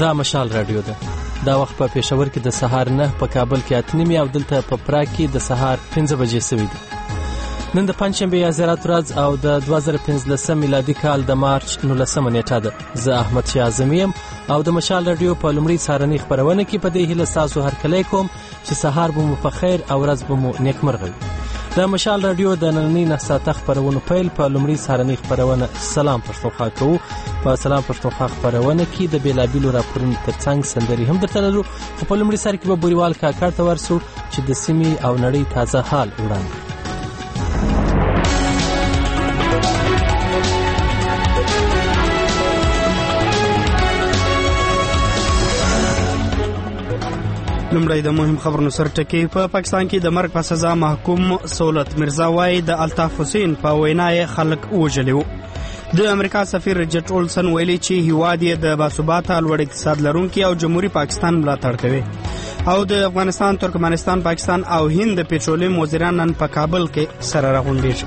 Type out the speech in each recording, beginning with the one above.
دا مشال رادیو ده. دا وخت په پېښور کې د سهار 9 په کابل کې 8:30 او دلته په پراګ کې د سهار 5 بجې سوي دي. نن د پنځشنبه یازرات ورځ او د 2015 میلادي کال د مارچ 19 نیټه ده. زه احمد شاه اعظمیم او د مشال رادیو په لومړي سهارنۍ خبرونه کې په دې هیله تاسو هرکلی کوم چې سهار به مو په خیر او ورځ به مو نیکمرغه وي. د مشال رادیو د نننۍ 9 ساعته خبرونو پیل په لومړي سهارنۍ خبرونه سلام پښتونخوا کوو. په سلام پښتونخوا خبرونه کې د بیلابیلو راپورونو ترڅنګ سندري هم درته لرو. په لومړي سر کې به بوریوال کاکړ ته ورسو چې د سیمې او نړۍ تازه حال وړاندې. لومړی د مهم خبرونو سر ټکی. په پاکستان کې د مرګ په سزا محکوم سولت مرزا وايي د الطاف حسین په وینا یې خلک وژلي. د امریکا سفیر ریچارډ اولسن ویلي چې هیواد یې د باثباته لوړ اقتصاد لرونکي او جمهوریت پاکستان ملاتړ کوي. او د افغانستان، ترکمنستان، پاکستان او هند د پېټرولیم وزیران نن په کابل کې سره راغونډېږي.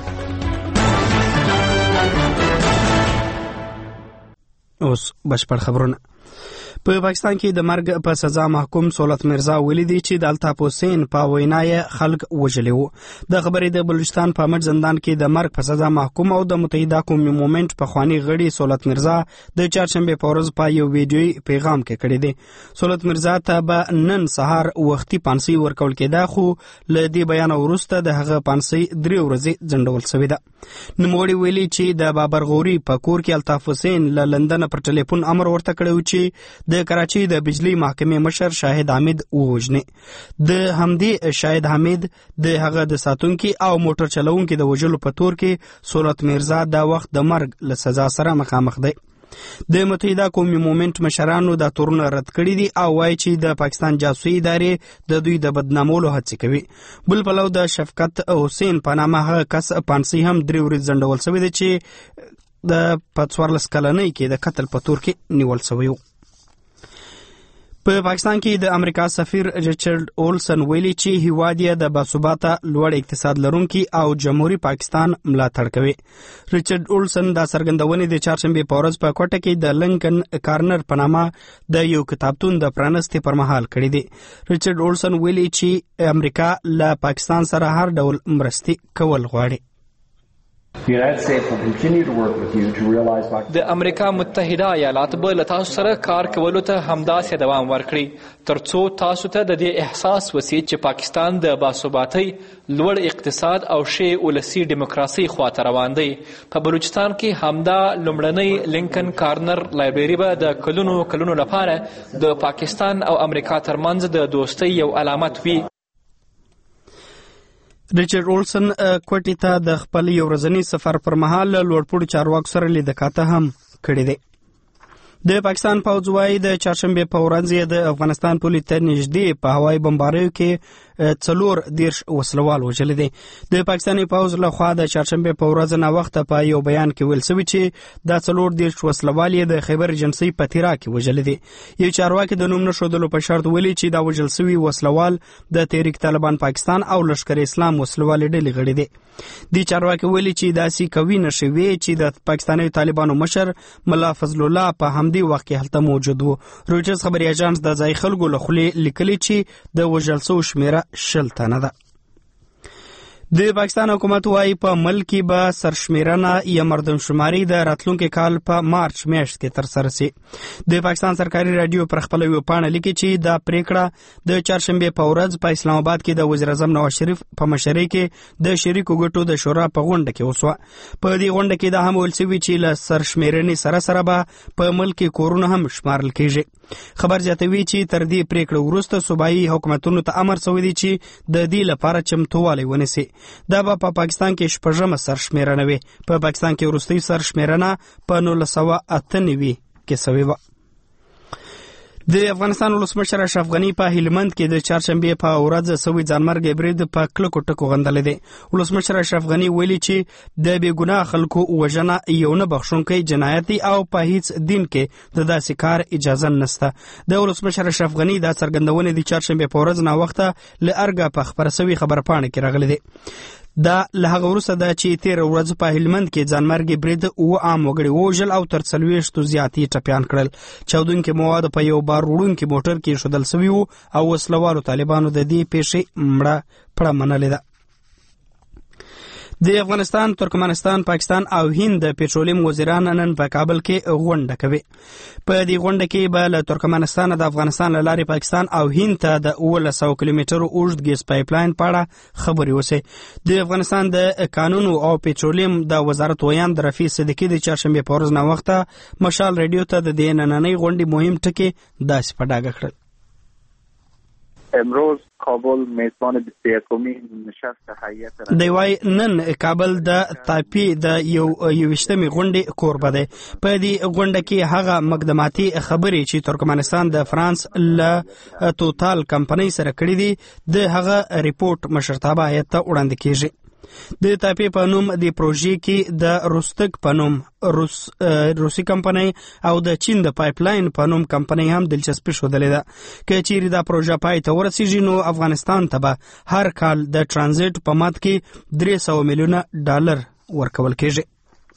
اوس بشپړ خبرونه. په پاکستان کې د مرګ په سزا محکوم سولت مرزا ویلي دی چې د الطاف حسین په وینا یې خلک وژلي وو. د خبرې د بلوچستان په مټ زندان کې د مرګ په سزا محکوم او د متحده قومي مومنټ په خواني غړي سولت مرزا د چهارشنبه په ورځ په یو ویډیوي پیغام کې کړی دی. سولت مرزا ته به نن سهار وختي پانسي ورکول کېده، خو له دې بیان وروسته د هغه پانسي 3 ورځې ځنډول شوې ده. نوموړي ویلي چې د بابر غوري په کور کې الطاف حسین له لندن پر ټلیفون امر ورته کړی چې د کراچي د بجلی محکمې مشر شاهد حمید ووژني. د همدې شاهد حمید د هغه د ساتونکي او موټر چلوونکي د وژلو په تور کې سولت مرزا د وخت د مرګ له سزا سره مخامخ دی. د متحده قومي مومنټ مشرانو دا تورونه رد کړي دي او وایي چې د پاکستان جاسوسي ادارې د دوی د بدنامولو هڅې کوي. بل پلو د شفقت حسین په نامه هغه کس پانسي هم 3 ورځې ځنډول شوی دی چې د 14 کلنۍ کې د قتل په تور کې نیول شوی و. په پاکستان کې د امریکا سفیر ریچارډ اولسن ویلي چې هیواد یې د باثباته لوړ اقتصاد لرونکي او جمهوریت پاکستان ملاتړ کوي. ریچارډ اولسن دا څرګندونې د چهارشنبه په ورځ په کوټه کې د لنکن کارنر په نامه د یو کتابتون د پرانستې پر مهال کړی دی. ریچارډ اولسن ویلي چې امریکا له پاکستان سره هر ډول مرستې کول غواړي. د امریکا متحده ایالات به له تاسو سره کار کولو ته همداسې دوام ورکړي ترڅو تاسو ته د دې احساس وسي چې پاکستان د باثباتۍ لوړ اقتصاد او ښې ولسي ډیموکراسۍ خواته روان دی. په بلوچستان کې همدا لومړنۍ لینکن کارنر لایبرري به د کلونو لپاره د پاکستان او امریکا ترمنځ د دوستۍ یو علامت وي. ریچارډ اولسن کوټې ته د خپل یو ورځني سفر پر مهال لوړپوړو چارواکو سره لیدکاته هم کړې ده. د پاکستان پوځ وايي د چهارشنبه په ورځ د افغانستان پولې ته نږدې په هوایي بمباریو کې 4 وسلوال وژلي دي. د پاکستاني پوځ له خوا د چهارشنبه په ورځ نه وخت په یو بیان کې ویل شوی چې د 4 وسلوال د خیبر ایجنسۍ په تیرا کې وژلي دي. یو چارواکي د نوم نشودلو په شرط ویلي چې دا وژل شوی وسلوال د تحریک طالبان پاکستان او لشکر اسلام وسلوال ډلې غړي دي. د چارواکي ویلي چې داسې کوي نشوي چې د پاکستاني طالبانو مشر ملا فضل الله په همدې وخت کې هلته موجود وو. رویټرز خبري اژانس د ځای خلکو له خولې لیکلي چې د وژل شوو شمیره 60 تنه ده. د پاکستان حکومت وايي په ملک کې به سرشمیرنه یا مردمشماري د راتلونکي کال په مارچ میاشت کې ترسره شي. د پاکستان سرکاري رادیو پر خپل ویب پاڼه لیکي چې دا پریکړه د چهارشنبه په ورځ په اسلام آباد کې د وزیر اعظم نواز شریف په مشرۍ کې د شریکو ګټو د شورا په غونډه کې وسوه. په دې غونډه کې دا هم ویل شوی چې له سرشمیرنې سره به په ملک کې کورونه هم شمارل کېږي. خبر زیاتوي چې تر دې پریکړه وروسته صوبایي حکومتونو ته امر شوی دی چې د دې لپاره چمتووالی ونیسي. دا به په پاکستان کې 6مه سرشمیرنه وي. په پاکستان کې وروستۍ سرشمیرنه په 1998 کې شوې وه. د افغانستان ولسمشر اشرف غنی په هلمند کې د چهارشنبه په ورځ سوي ځانمرګ برید په کلکو ټکو غندل دي. ولسمشر اشرف غنی ویلي چې د بیګناه خلکو وژنه یو نه بخښونکی جنایت دی او په هیڅ دین کې د داسې کار اجازه نشته. د ولسمشر اشرف غنی دا څرګندونه د چهارشنبه په ورځ نا وخته له ارګه په خبرسوي خبرپاڼه کې راغلي دي. دا له هغه وروسته ده چې تېره ورځ په هلمند کې ځانمرګي برید 7 عام وګړي ووژل او تر 40 زیات یې ټپیان کړل. چاودونکي مواد په یو بار وړونکي موټر کې ایښودل سوي وو او وسلوالو طالبانو د دې پیښې مړه پړه منلې ده. د افغانستان، ترکمنستان، پاکستان او هند د پېټرولیم وزیران نن په کابل کې غونډه کوي. په دې غونډه کې به له ترکمنستان د افغانستان له لارې پاکستان او هند ته د 1900 کیلومترو اوږد ګیس پایپ لاین په اړه خبرې وشي. د افغانستان د قانون او پېټرولیم د وزارت ویان د رفیع صدیقي د چهارشنبې په ورځ ناوخته مشال رادیو ته د دې نننۍ غونډې مهم ټکي داسې په ډاګه کړل. امروز کابل میزبان 21مین نشست هیئت دی وای نن کابل د تاپی د 21مې غونډې کوربه دی. په دې غونډه کې هغه مقدماتي خبرې چې ترکمنستان د فرانس له توتال کمپنۍ سره کړې دي د هغه ریپورت مشرتابه هیئت ته وړاندې کیږي. د تاپی په نوم د پروژې کې د روستک په نوم روسي کمپنۍ او د چین د پایپ لاین په نوم کمپنۍ هم دلچسپي ښودلې ده. که چیرې دا پروژه پای ته ورسیږي نو افغانستان ته به هر کال د ټرانزیټ په مد کې $300 میلیونه ورکول کیږي.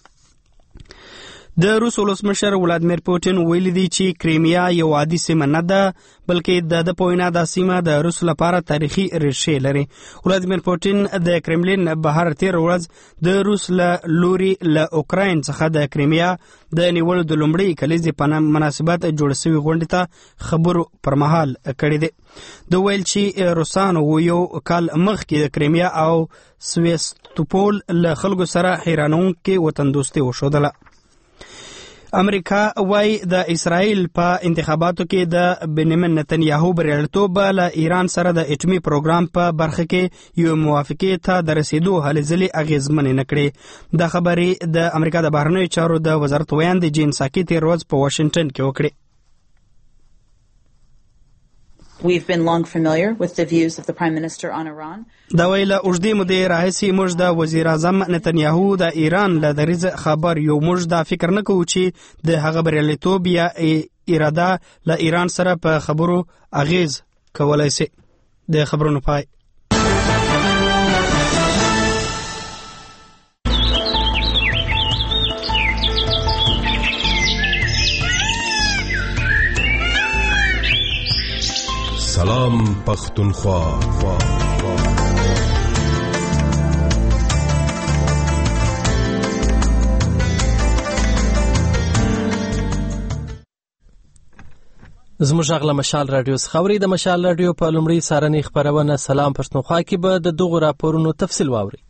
د روس ولسمشر ولادیمیر پوتین ویلي دی چې کریمیا یو عادي سیمه نه ده بلکې د په وینا دا سیمه د روس لپاره تاریخي ریښې لري. ولادیمیر پوتین د کرملین بهر تېره ورځ د روس له لوري له اوکراین څخه د کریمیا د نیولو د لومړۍ کلیزې په مناسبت جوړ شوي غونډې ته خبرو پر مهال کړی دی. د ویل چې روسانو یو کال مخکې د کریمیا او سویستوپول له خلکو سره حیرانونکې وطندوستي وښودله. امریکا وای د اسرائیل په انتخاباتو کې د بنیامین نتنیاهو بریالیتوب له ایران سره د اټومي پروګرام په برخه کې یو موافقې ته د رسیدو هلې ځلې اغېزمنې نه کړې. دا خبرې د امریکا د بهرنیو چارو د وزارت ویان د جین ساکي تېره ورځ په واشنګټن کې وکړې. We've been long familiar with the views of the Prime Minister on Iran. دا ویله اوږدې مودې راهیسې موږ د وزیر اعظم نتنیاهو د ایران له دریځ خبر یو. موږ دا فکر نه کوو چې د هغه بریالیتوب یا اراده له ایران سره په خبرو اغیز کولای شي. د خبرونو پای. سلام پختونخوا. زموږ غږ له مشال رادیو څخه اورئ. د مشال رادیو په لومړۍ سارنۍ خپرونه سلام پښتونخوا کې به د دغو راپورونو تفصیل واورئ.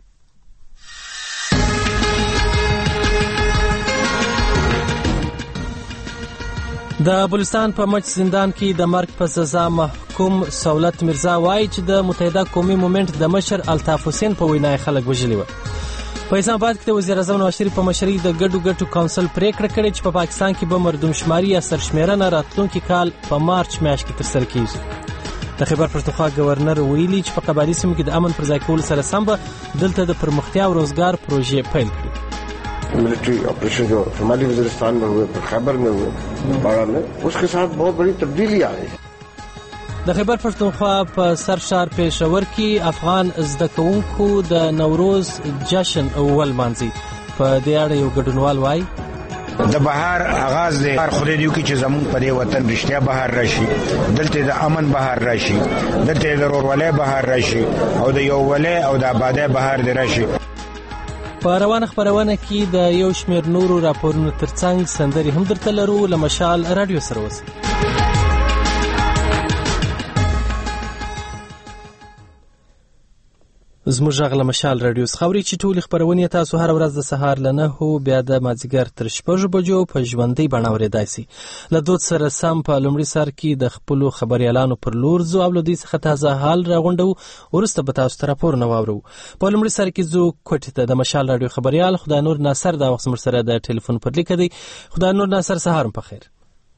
د بلوچستان په مچ زندان کې د مرګ په سزا محکوم سولت مرزا وایي چې د متحده قومي مومنټ د مشر الطاف حسین په وینا خلک وژلي و. په اسلام آباد کې د وزیر اعظم نواز شریف په مشرۍ د ګډو کونسل پریکړه کړې چې په پاکستان کې به مردمشماري یا سرشمیرنه راتلونکي کال په مارچ میاشت کې ترسره کیږي. د خیبر پښتونخوا گورنر ویلي چې په قبایلي سیمو کې د امن پر ځای کولو سره سم به دلته د پرمختیا او روزګار پروژې پیل کړي. Military operation जो शुमाली वजीरिस्तान में हुए, फिर खैबर में हुए, बाड़ा में, उसके साथ बहुत बड़ी तब्दीली आ रही है. د خیبر پښتونخوا په سرشار پېښور کې افغان زده کوونکو د نوروز جشن ولمانځي. په دې اړه یو ګډونوال وایي د بهار آغاز دی. خدای دې وکړي چې زموږ په دې وطن رښتیا بهار راشي، دلته د امن بهار راشي، دلته د ورورولۍ بهار راشي او د یووالۍ او د آبادۍ بهار دی راشي. په روانه خپرونه کې د یو شمېر نورو راپورونو ترڅنګ سندرې هم درته لرو. له مشال رادیو سره اوسئ. زموږ غږ له مشال رادیو څخه اورئ چې ټولې خپرونې تاسو هره ورځ د سهار له 9 بیا د مازدیګر تر 6 بجو په ژوندۍ بڼه اورېدای شئ. له دود سره سم په لومړي سر کې د خپلو خبریالانو پر لور ځو او له دوی څخه تازه حال راغونډو. وروسته به تاسو ته راپورونه واورو. په لومړي سر کې ځو کوټې ته. د مشال رادیو خبریال خدای نور ناصر دا وخت زموږ سره د ټلیفون پر لیکه دی. خدای نور ناصر سهار په خیر.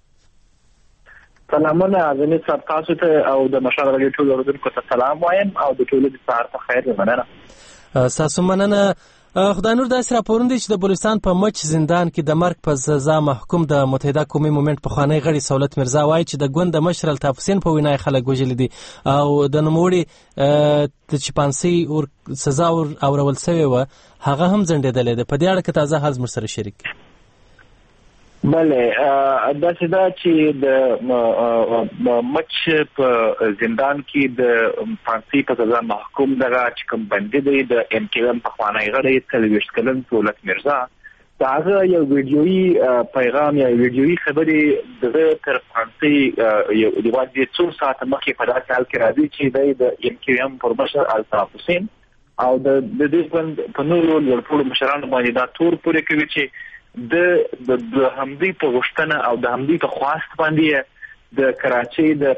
سلامونه عزیز صاحب، تاسو ته او د مشال رادیو ټول اوریدونکو ته سلام وایم او د ټولو د سهار په خیر. مننه. تاسو مننه. خدای نور داسې راپورونه دي چې د بلوچستان په مچ زندان کې د مرګ په سزا محکوم د متحده قومي مومنټ پخوانی غړي سولت میرزا وایي چې د ګوند د مشر الطاف حسین په وینا خلک وژلي دي او د نوموړي د چې پانسۍ سزا اورول سوې وه هغه هم ځنډېدلی ده. په دې اړه که تازه حال زموږ سره شریک بله داسې ده چې د مچ په زندان کې د پانسۍ په سزا محکوم دغه چې کوم بندي دی د ایم کیو ایم پخوانی غړی 23 کلن سولت میرزا د هغه یو ویډیویي پیغام یا ویډیویي خبرې دغه تر پانسۍ یو د واجب څو ساعت مخکې په داسې حال کې راځي چې د ایم کیو ایم پر مشر الطاف حسین او د دې ګوند په نورو لوړپوړو مشرانو باندې دا تور پورې کوي چې د همدې په غوښتنه او د همدې په خواست باندې د کراچۍ د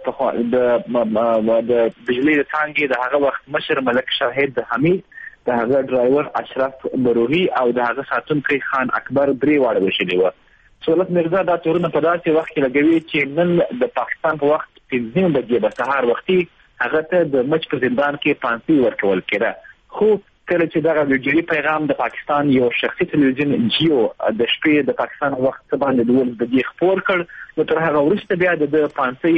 بجلی د څانګې د هغه وخت مشر ملک شاهد حمید د هغه ډرایور اشرف بروهي او د هغه ساتونکی خان اکبر درې واړه وشلي وو. سولت میرزا دا تورونه په داسې وخت کې لګوي چې نن د پاکستان په وخت 15 بجې به سهار وختي هغه ته د مچ په زندان کې پانسۍ ورکول کېده. خو کله چې دغه ویډیویي پیغام د پاکستان یو شخصي تلویزیون جیو د شپې د پاکستان وخت باندې د ول د دې خبر کړ نو تر هغه وروسته بیا د پانسۍ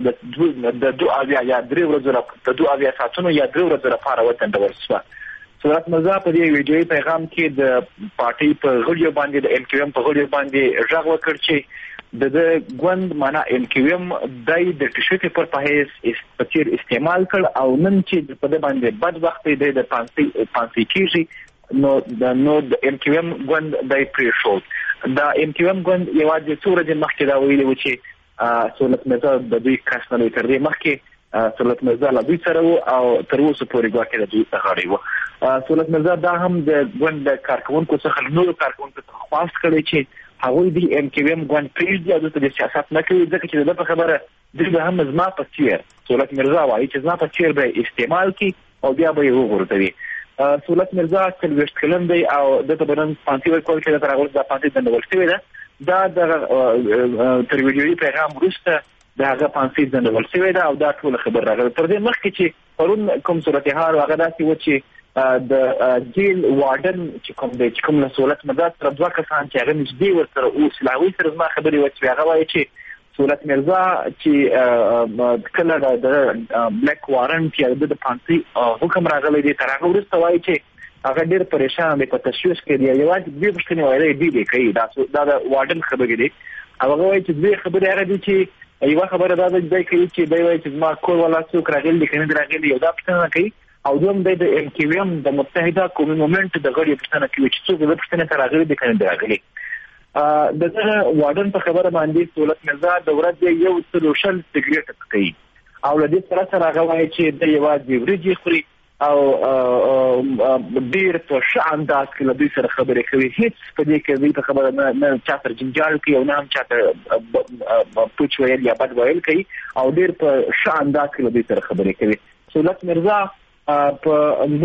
د 2 یا 3 ورځې د 2 ساعتونو یا 3 ورځې لپاره وټنډول شو. سولت میرزا په دې ویډیویي پیغام کې د پارټي په غړیو باندې د ایم کیو ایم په غړیو باندې ژغ وکړ چې د ګوند معنا ایم کیو ایم دای د تشکیل پر پهیز پچیر استعمال کړ او نن چې په دې باندې بد وخت دی د پانسۍ کیږي نو د ایم کیو ایم ګوند دای پرې شو. دا ایم کیو ایم ګوند یوازې څو ورځې مخکې دا ویلي و چې سولت میرزا د دوی کس نه تر دې مخکې سولت میرزا له دوی سره او تر اوسه پورې ګواکې د دوی څخه غړی و. سولت میرزا دا هم د ګوند د کارکونکو څخه نور کارکونکو ته خواست کړی چې هغوی د ایم کیو ایم ګوند پرېږدي او دلته د سیاست نه کوي ځکه چې د په خبره دوی به هم زما په څیر سولت میرزا وایي چې زما په څیر به استعمال کړي او بیا به یې وغورځوي. سولت میرزا 23 کلن دی او دلته به نن پانسۍ ورکول کېده تر هغه وروسته دا پانسۍ ځنډول شوې ده. دا د تر ویډیویي پیغام وروسته د هغه پانسۍ ځنډول شوې ده او دا ټول خبر راغلی. تر دې مخکې چې پرون کوم صورتحال هغه داسې و چې د جیل وارډن چې کوم دی چې کوم له سولت میرزا سره 2 کسان چې هغه نږدې ورسره اوس له هغوی سره زما خبرې وکړې هغه وایي چې سولت میرزا چې کله د بلیک وارنټ یا د پانسۍ حکم راغلی دی تر هغه وروسته وایي چې هغه ډېر پریشان دی په تشویش کې دی یوازې 2 پوښتنې وایي دی کوي دا د وارډن خبرې دی او هغه وایي چې 2 خبرې هغه دي چې یوه خبره دا ده دی کوي چې دی وایي چې زما کور والا څوک راغلی دی که نه دی راغلی یو دا پوښتنه کوي او دوم د ایم کیو ایم د متحده قومي مومنټ د غړي پښتنه کوي چې څوک د پښتنه تر راغلي دي کنه راغلي. دغه وارډن په خبره باندې سولت میرزا د ورځې یو سلوشل سیګریټ کوي او له دې سره هغه وایي چې د یوازې ورځې خوري او ډیر په ښه انداز کې له دوی سره خبرې کوي. هیڅ په دې کې دوی په خبره نه چاته جنجال کوي او نه هم چاته پوچ ویل یا بد ویل کوي او ډیر په ښه انداز کې له دوی سره خبرې کوي. سولت میرزا په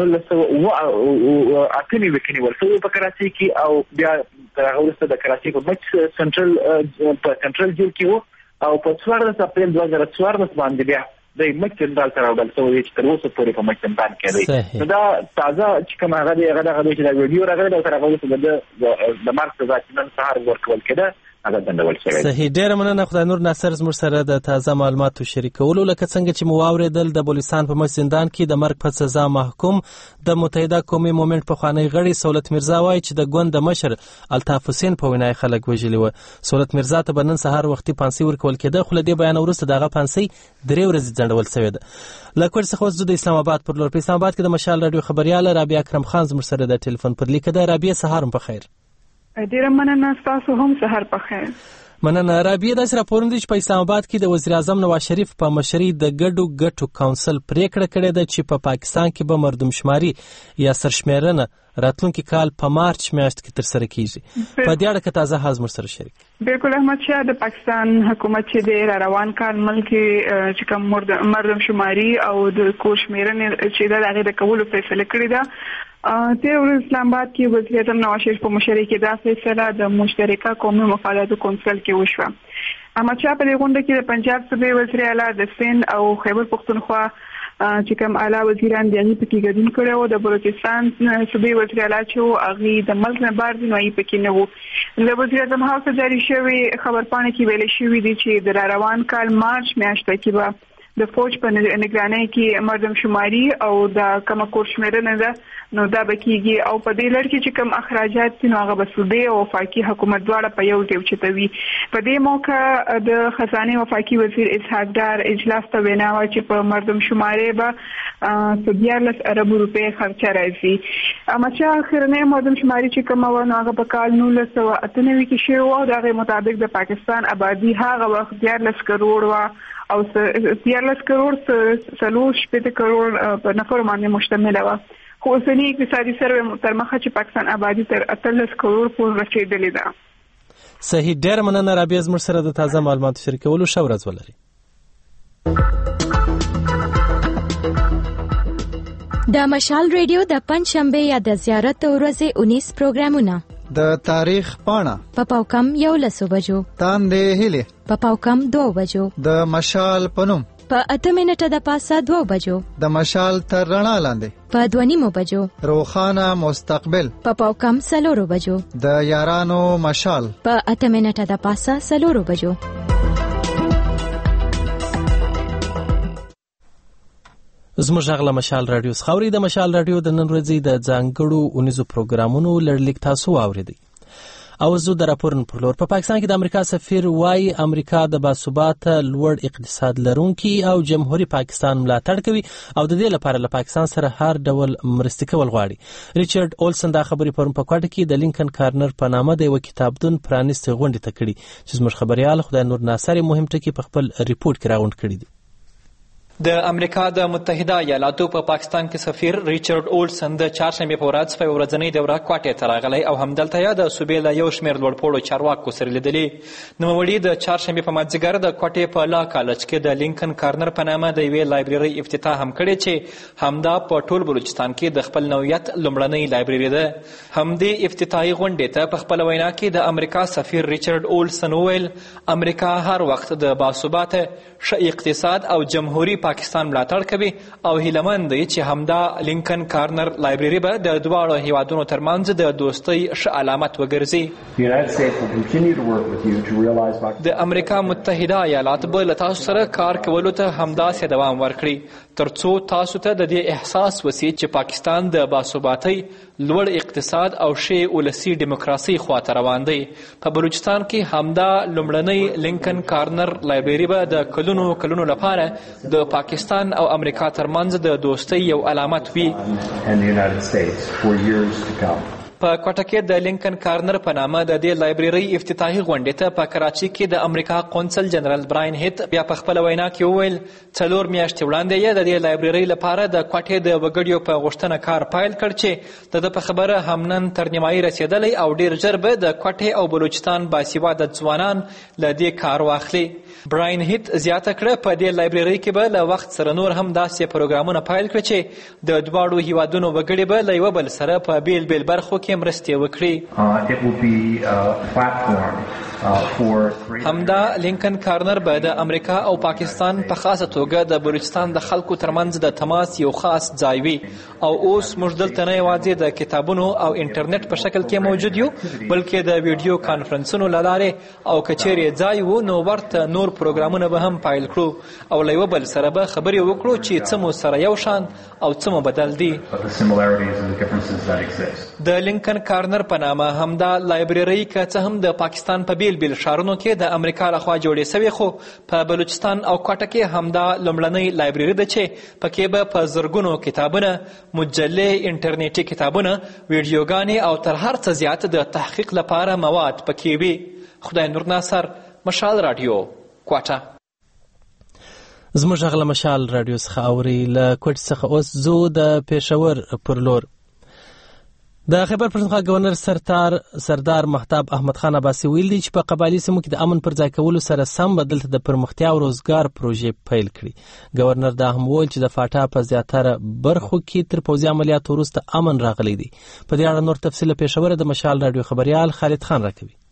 1988 کې ورسوي په کراچۍ کې او بیا تر هغه وروسته د کراچۍ په مچ سنټرل جیل کې وو او په 14 اپریل 2014 باندې بیا د مچ سنټرل سره وړل شوی چې تر اوسه پورې په مچ سنټرل کې دی. دا تازه چې کوم هغه دی هغه چې دا ویډیو راغلی او تر هغه وروسته د مارک سزا چې نن سهار ورکول کېده هغه ځنډول شوی. صحیح. ډېره مننه خدای نور ناصر زموږ سره د تازه معلوماتو شریکولو. لکه څنګه چې مو واورېدل د بلوچستان په مچ زندان کې د مرګ په سزا محکوم د متحده قومي مومنټ پخوانی غړي سولت میرزا وایي چې د ګوند د مشر الطاف حسین په وینا خلک وژلي وو. سولت میرزا ته به نن سهار وختي پانسۍ ورکول کېده خو له دې بیان وروسته دغه پانسۍ 3 ورځې ځنډول شوې ده. له کوټ څخه اوس د اسلام آباد پر لور په اسلام آباد کې د مشال رادیو خبرياله رابعه اکرم خان زموږ سره د ټلیفون پر لیکه ده. رابعه سهار په خیر. ډیره مننه تاسو هم سهار په خیر. مننه. رابعه داسې راپورونه دي چې په اسلام آباد کې د وزیر اعظم نواز شریف په مشرۍ د ګډو کونسل پریکړه کړې ده چې په پاکستان کې به مردمشماري یا سرشمیرنه راتلونکي کال په مارچ میاشت کې ترسره کیږي. په دې اړه که تازه حال زموږ سره شریک. بالکل احمد شاه د پاکستان حکومت چې د روان کال ملک چې کوم مردمشماري او د کوشمیرنې چې د هغه د کولو فیصله کړې ده تیر ورځ اسلام آباد کې وزیر اعظم نواز شریف په مشرۍ کې دا فیصله د مشترکه قومي مفاداتو کونسل کې وشوه. احمد شاه په دې غونډه کې د پنجاب صوبې وزیر اعلی د سند او خیبر پختونخوا چې کوم اعلی وزیران دي هغه پکې ګډون کړو. د بلوچستان صوبې وزیر اعلی چې هغه د ملک نه بار دي نو یې پکې نه وو. د وزیر اعظم هاوس جاری شوی خبرپاڼه کې ویل شوی دی چې د روان کال مارچ میاشت کې به د فوج په نگرانۍ کې مردم شماري او د کم کور شمیرنه ده نو دا بکیږي او په دې لړ کې چې کوم اخراجات دي نو هغه به صوبې او وفاقي حکومت دواړه په یو ټیو چتوي. په دې موقع د خزانه وفاقي وزیر اسحاق ډار اجلاس ته وینا و چې په مردم شماري به 14 ارب روپے خرچه راځي. امچا اخرنه مردم شماري چې کوم و نو هغه په کال 1998 کې شوی او دغه مطابق د پاکستان آبادی هغه وخت 14 کروڑ و او 14 کروڑ سلوش 5 کروڑ په نفر باندې مشتمل و. خو اوسنی اقتصادي سروې تر مخه چې پاکستان آبادی تر 18 کروڑ پورې رسیدلې ده. صحیح، ډېر مننه رابعه زموږ سره د تازه معلوماتو شریکولو. ښه ورځ ولرئ. د مشال ریډیو د پنځشنبه یا د زیارت ورځې 19 پروګرامونه د تاریخ پاڼه په پاوکم 11 بجو، تاندې هیله په پاوکم 2 بجو، د مشال پنوم په 8 منټه د پاسه 2 بجو، د مشال تر رڼا لاندې په 2:30 بجو، روخانه مستقبل په پاوکم 4 بجو، د یارانو مشال په 8 منټه د پاسه 4 بجو. زموږ غږ مشال رادیو خاوري د مشال رادیو د نن ورځې د ځانګړو 19 پروګرامونو لړلیک تاسو واوریدئ. او زه د راپورن پر لور. په پاکستان کې د امریکا سفیر وايي امریکا د باثباته لوړ اقتصاد لرونکي او جمهوریت پاکستان ملاتړ کوي او د دې لپاره له پاکستان سره هر ډول مرستې کول غواړي. ریچارډ اولسن دا خبرې پرون په کوټه کې د لینکن کارنر په نامه د یو کتابتون پرانیستې غونډې ته کړي چې زموږ خبريال خدای نور ناصر مهم ټکی په خپل ریپورت کې راغونډ کړی دی. د امریکا د متحده ایالاتو په پاکستان کې سفیر ریچارډ اولسن د چهارشنبه په ورځ په ورځنۍ دوره کوټې ته راغلی او همدلته یې د صوبې له یو شمېر لوړپوړو چارواکو سره لیدلې. نوموړي د چهارشنبه په مازدیګر د کوټې په لا کالج کې د لینکن کارنر په نامه د یوې لایبررۍ افتتاح هم کړی چې همدا په ټول بلوچستان کې د خپل نوعیت لومړنۍ لایبررۍ ده. همدې افتتاحي غونډې ته په خپل وینا کې د امریکا سفیر ریچارډ اولسن وویل امریکا هر وخت د باثباته ښه اقتصاد او جمهوریت پاکستان ملاتړ کوي او هیلهمند دی چې همدا لینکن کارنر لایبرري به د دواړو هیوادونو ترمنځ د دوستۍ ښه علامت وګرځي. د امریکا متحده ایالات به له تاسو سره کار کولو ته همداسې دوام ورکړي ترڅو تاسو ته د دې احساس وسي چې پاکستان د باثباتۍ لوړ اقتصاد او ښې ولسي ډیموکراسۍ خواته روان دی. په بلوچستان کې همدا لومړنۍ لینکن کارنر لایبرري به د کلونو لپاره د پاکستان او امریکا ترمنځ د دوستۍ یو علامت وي. په کوټه کې د لینکن کارنر په نامه د دې لایبررۍ افتتاحي غونډې ته په کراچي کې د امریکا قونسل جنرال براین هیت بیا په خپل وینا کې وویل 4 میاشتې وړاندې یې د دې لایبررۍ لپاره د کوټې د وګړیو په غوښتنه کار پیل کړ چې د په خبره هم نن تر نیمایي رسیدلی او ډیر ژر به د کوټې او بلوچستان باسواده ځوانان له دې کار واخلي. براین هیت زیاته کړه په دې لایبررۍ کې به له وخت سره نور هم داسې پروګرامونه پیل کړي چې د دواړو هیوادونو وګړي به له یو بل سره په بیل بیل برخو کې مرستې وکړي. همدا لینکن کارنر به د امریکا او پاکستان په خاصه توګه د بلوچستان د خلکو ترمنځ د تماس یو خاص ځای وي او اوس موږ دلته نه یوازې د کتابونو او انټرنیټ په شکل کې موجود یو بلکې د ویډیو کانفرنسونو له لارې او کچېرې ځای وو نو ورته نور پروګرامونه به هم پیل کړو او له یو بل سره به خبرې وکړو چې څه مو سره یو شان او څه مو بدل دي. د لینکن کارنر په نامه همدا لایبررۍ که څه هم د پاکستان په بیل بیل ښارونو کې د امریکا لخوا جوړې شوې خو په بلوچستان او کوټه کې همدا لومړنۍ لایبرري ده چې پکې به په زرګونو کتابونه، مجلې، انټرنیټي کتابونه، ویډیوګانې او تر هر څه زیات د تحقیق لپاره مواد پکې وي. خدای نور ناصر، مشال رادیو، کوټه. زموږ غږ مشال رادیو څخه اوري. له کوټې څخه اوس زو د پېښور پر لور. د خیبر پښتونخوا گورنر سردار مهتاب احمد خان عباسي ویل دي چې په قبایلي سیمو کې د امن پر ځای کولو سره سم به دلته د پرمختیا او روزګار پروژې پیل کړي. گورنر دا هم وویل چې د فاټا په زیاتره برخو کې تر پوځي عملیاتو وروسته امن راغلی دی. په دې اړه نور تفصیل پېښور د مشال رادیو خبريال خالد خان راکوي.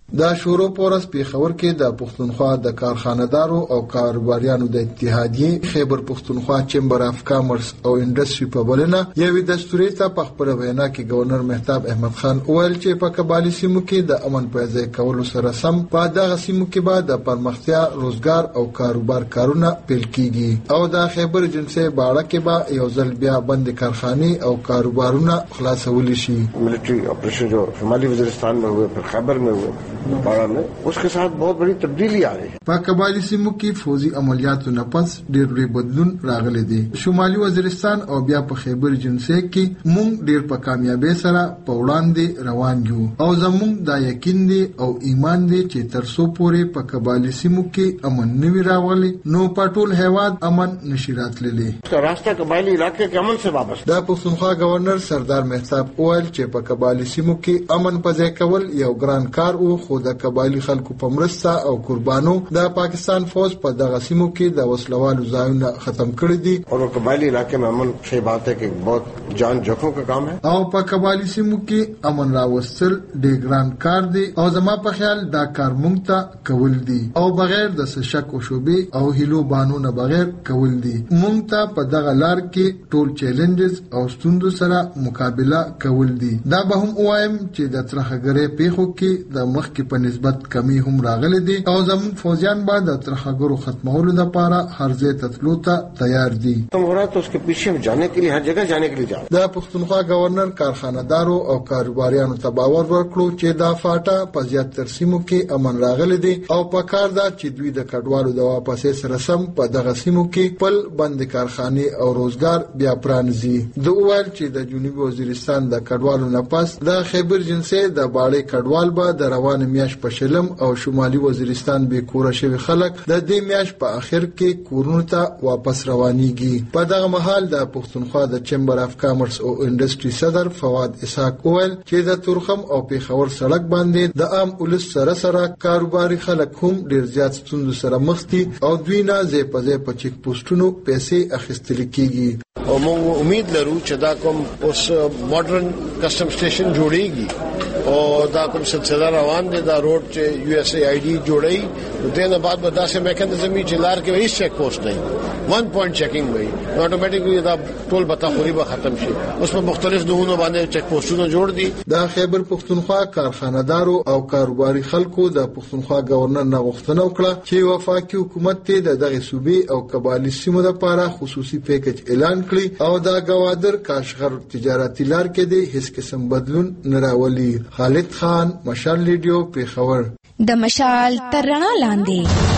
دا شورو پورس پیښور کې د پښتونخوا د کارخانه‌دارو او کاروباریانو د اتحادیې خیبر پښتونخوا چیمبر اف کامرس او انډستری په بلنه یوې دستوري ته په خپل وینا کې گورنر مهتاب احمد خان وویل چې په قبایلی سیمو کې د امن په ځای کولو سره سم په دغه سیمو کې به د پرمختیا، روزګار او کاروبار کارونه پیل کیږي او د خیبر جنسي باړه کې به یو ځل بیا بند کارخانې او کاروبارونه خلاصول شي. ملٹری آپریشن جو شمالی وزیرستان میں ہوئے پھر خیبر میں ہوئے باڑا میں اس کے ساتھ بہت بڑی تبدیلی آ رہی ہے. په قبایلی سیمو کې فوزي عملیاتو نه پس ډېر لوی بدلون راغلی دی. شمالي وزیرستان او بیا په خیبر جنسي کې مونږ ډېر په کامیابی سره په وړاندې روان یو او زمونږ دا یقین دی او ایمان دی چې تر څو پورې په قبایلی سیمو کې امن نه وي راغلی نو په ټول هیواد امن نشي راتللی. راستہ قبایلی علاقے کے امن سے وابستہ. دا پښتونخوا گورنر سردار مهتاب وویل چې په قبایلی سیمو کې امن په ځای کول یو ګران کار او خو د قبایلی خلکو په مرسته او قربانو د پاکستان فوج په دغه سیمو کې د وسلوالو ځایونه ختم کړی دي او قبایلی علاقے میں امن صحیح بات ہے کہ بہت جان جوخم کا کام ہے او په قبایلی سیمو کې امن راوستل ډېر ګران کار دی او زما په خیال دا کار مونږ ته کول دي او بغیر د شک او شوبې او هیلو بانو نه بغیر کول دي. مونږ ته په دغه لار کې ټول چیلنجز او ستوندو سره مقابله کول دي. دا به هم وایم چې د ترخګرې پیښو کې د مخکې په نسبت کمی هم راغلي دي او زموږ فوجیان به د ترخګرو ختمولو لپاره هر ځای ته تلو ته تیار دي. تم ہو رہا تو اس کے پیچھے جانے کے لیے ہر جگہ جانے کے لیے جا. د پښتونخوا گورنر کارخانه‌دارو او کاروباریانو ته باور ورکړو چې دا فاټا په زیات ترسیمو کې امن راغلي دي او په کار دا چې دوی د کډوالو د واپسې سره سم په دغه سیمو کې پل بند کارخانې او روزګار بیا پرانځي. د اوایل چې د جنوبي وزیرستان د کډوالو نه پس د خیبر جنسي د باړې کډوال به د روان میاش په شلم او شمالي وزیرستان به کور شوی خلک د دې میاش په اخر کې کورونو ته واپس روانيږي. په دغه مهال د پښتونخوا د چیمبر اف کامرس او انډستری صدر فواد اسحاق وویل چې د تورخم او پیښور سړک باندې د عام ولس سره کاروباري خلک هم ډیر زیات ستونزو سره مخ دي او دوی نه ځای په ځای په چیک پوسټونو پیسې اخیستل کیږي. او موږ امید لرو چې دا کوم اوس ماډرن کسٹم سټیشن جوړیږي او دا کوم سلسله روان دي دا روډ چې یو ایس ای آی ډی جوړي دنه بعد به دا سه میکانیزم چې لار کې هیڅ چیک پوسټ نه 1 پوینټ چیکنګ وي اتوماتیکلی دا ټول بتاخوري به ختم شي. اوس په مختلف دهونو باندې چیک پوسټونه جوړ دي. د خیبر پښتونخوا کارخانه‌دارو او کاروباري خلکو د پښتونخوا گورنر نه غوښتنه وکړه چې وفاقي حکومت ته دغه صوبې او قبایلی سیمو لپاره خصوصي پیکج اعلان کړي او دا گوادر کاشغر تجارتي لار کې دي هیڅ قسم بدلون نه راولي. خالد خان، مشال ریډیو، پیښور. د مشال تر رڼا لاندې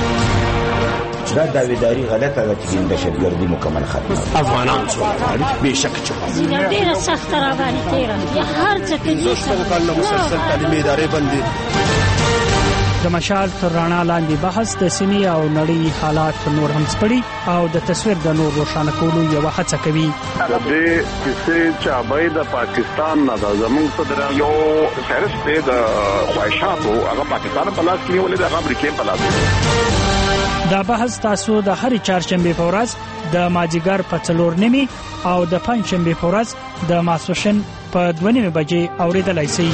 دا داویداری غلطه ده چې د شتګردي مکمل ختمه افغانان سره به شک چې ډیره سخت را باندې تیرا هر څه کې دوستو کله مسلسل تعلیمي ادارې باندې د مشال تر رڼا لاندې بحث د سیمې او نړۍ حالات نور هم سپړي او د تصویر د نور روښانه کولو یو هڅه کوي. د دې کیسې چې ابای د پاکستان نه د زموږ صدر یو فهرست دی د خواهشاتو هغه پاکستان په لاس کې ولې د امریکا په لاس کې. دا بحث تاسو د هر چهارشنبه په ورځ د ماجیګر په 4:30 او د پنځشنبه په ورځ د ماسوشن په 2:30 بجې اوریدلای شئ.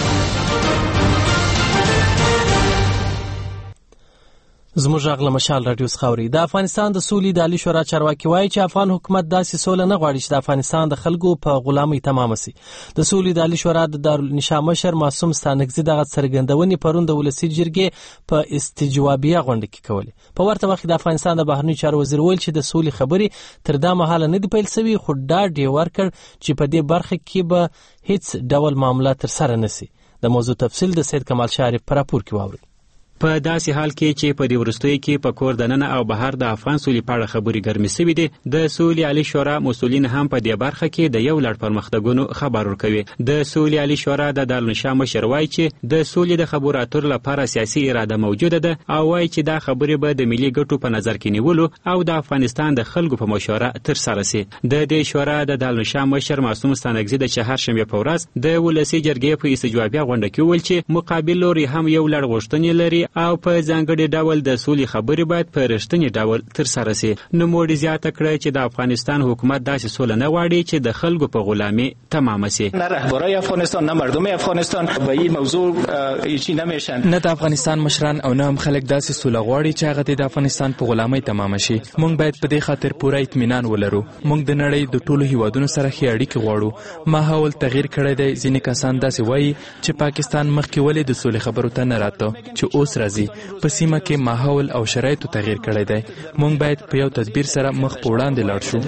زموږ غږ مشال رادیو خاوري. د افغانستان د سولې د عالی شورا چارواکي وایي چې افغان حکومت داسې سوله نه غواړي چې د افغانستان د خلکو په غلامۍ تمام شي. د سولې د عالی شورا د دارالانشا مشر معصوم ستانکزي دغه څرګندونې پرون د ولسی جرګې په استجوابیه غونډه کې کولې. په ورته وخت د افغانستان د بهرنی چارو وزیر ویل چې د سولې خبرې تر دا مهاله نه دی پیل شوی خو ډاډ یې ورکړ چې په دې برخه کې به هیڅ ډول معاملات تر سره نشي. د موضوع تفصیل د سید کمال شریف پر راپور کې واوري. په داسې حال کې چې په دې وروستیو کې په کور دننه او بهر د افغان سولې په اړه خبرې ګرمې شوې دي. د سولې عالی شورا مسؤلین هم په دې برخه کې د یو لړ پرمختګونو خبر ورکوي. د سولې عالی شورا د دارالانشا مشر وایي چې د سولې د خبرو اترو لپاره سیاسي اراده موجوده ده او وایي چې دا خبرې به د ملي ګټو په نظر کې نیولو او د افغانستان د خلکو په مشوره تر سره شي. د دې شورا د دارالانشا مشر معصوم ستانکزي د چهارشنبه په ورځ د ولسی جرګې په استجوابیه غونډه کې ویل چې مقابل لوري هم یو لړ غوښتنې لري او په ځانګړي ډول د سولې خبرې باید په رښتینی ډول ترسره شي. نوموړي زیاته کړه چې د افغانستان حکومت داسې سوله نه غواړي چې د خلکو په غلامي تمام شي. نه رهبرای افغانستان نه مردم افغانستان به این موضوع هیڅ نمیشن. نه د افغانستان مشران او نه هم خلک داسې سوله غواړي چې هغه د افغانستان په غلامۍ تمام شي. موږ باید په دې خاطر پوره اطمینان ولرو. موږ د نړۍ د ټولو هیوادونو سره ښې اړیکې غواړو. ماحول تغییر کړی دی. ځینې کسان داسې وایي چې پاکستان مخکې ولې د سولې خبرو ته نه راته چې اوس راځي. په سیمه کې ماحول او شرایطو تغییر کړی دی. موږ باید په یو تدبیر سره مخ په وړاندې لاړ شو.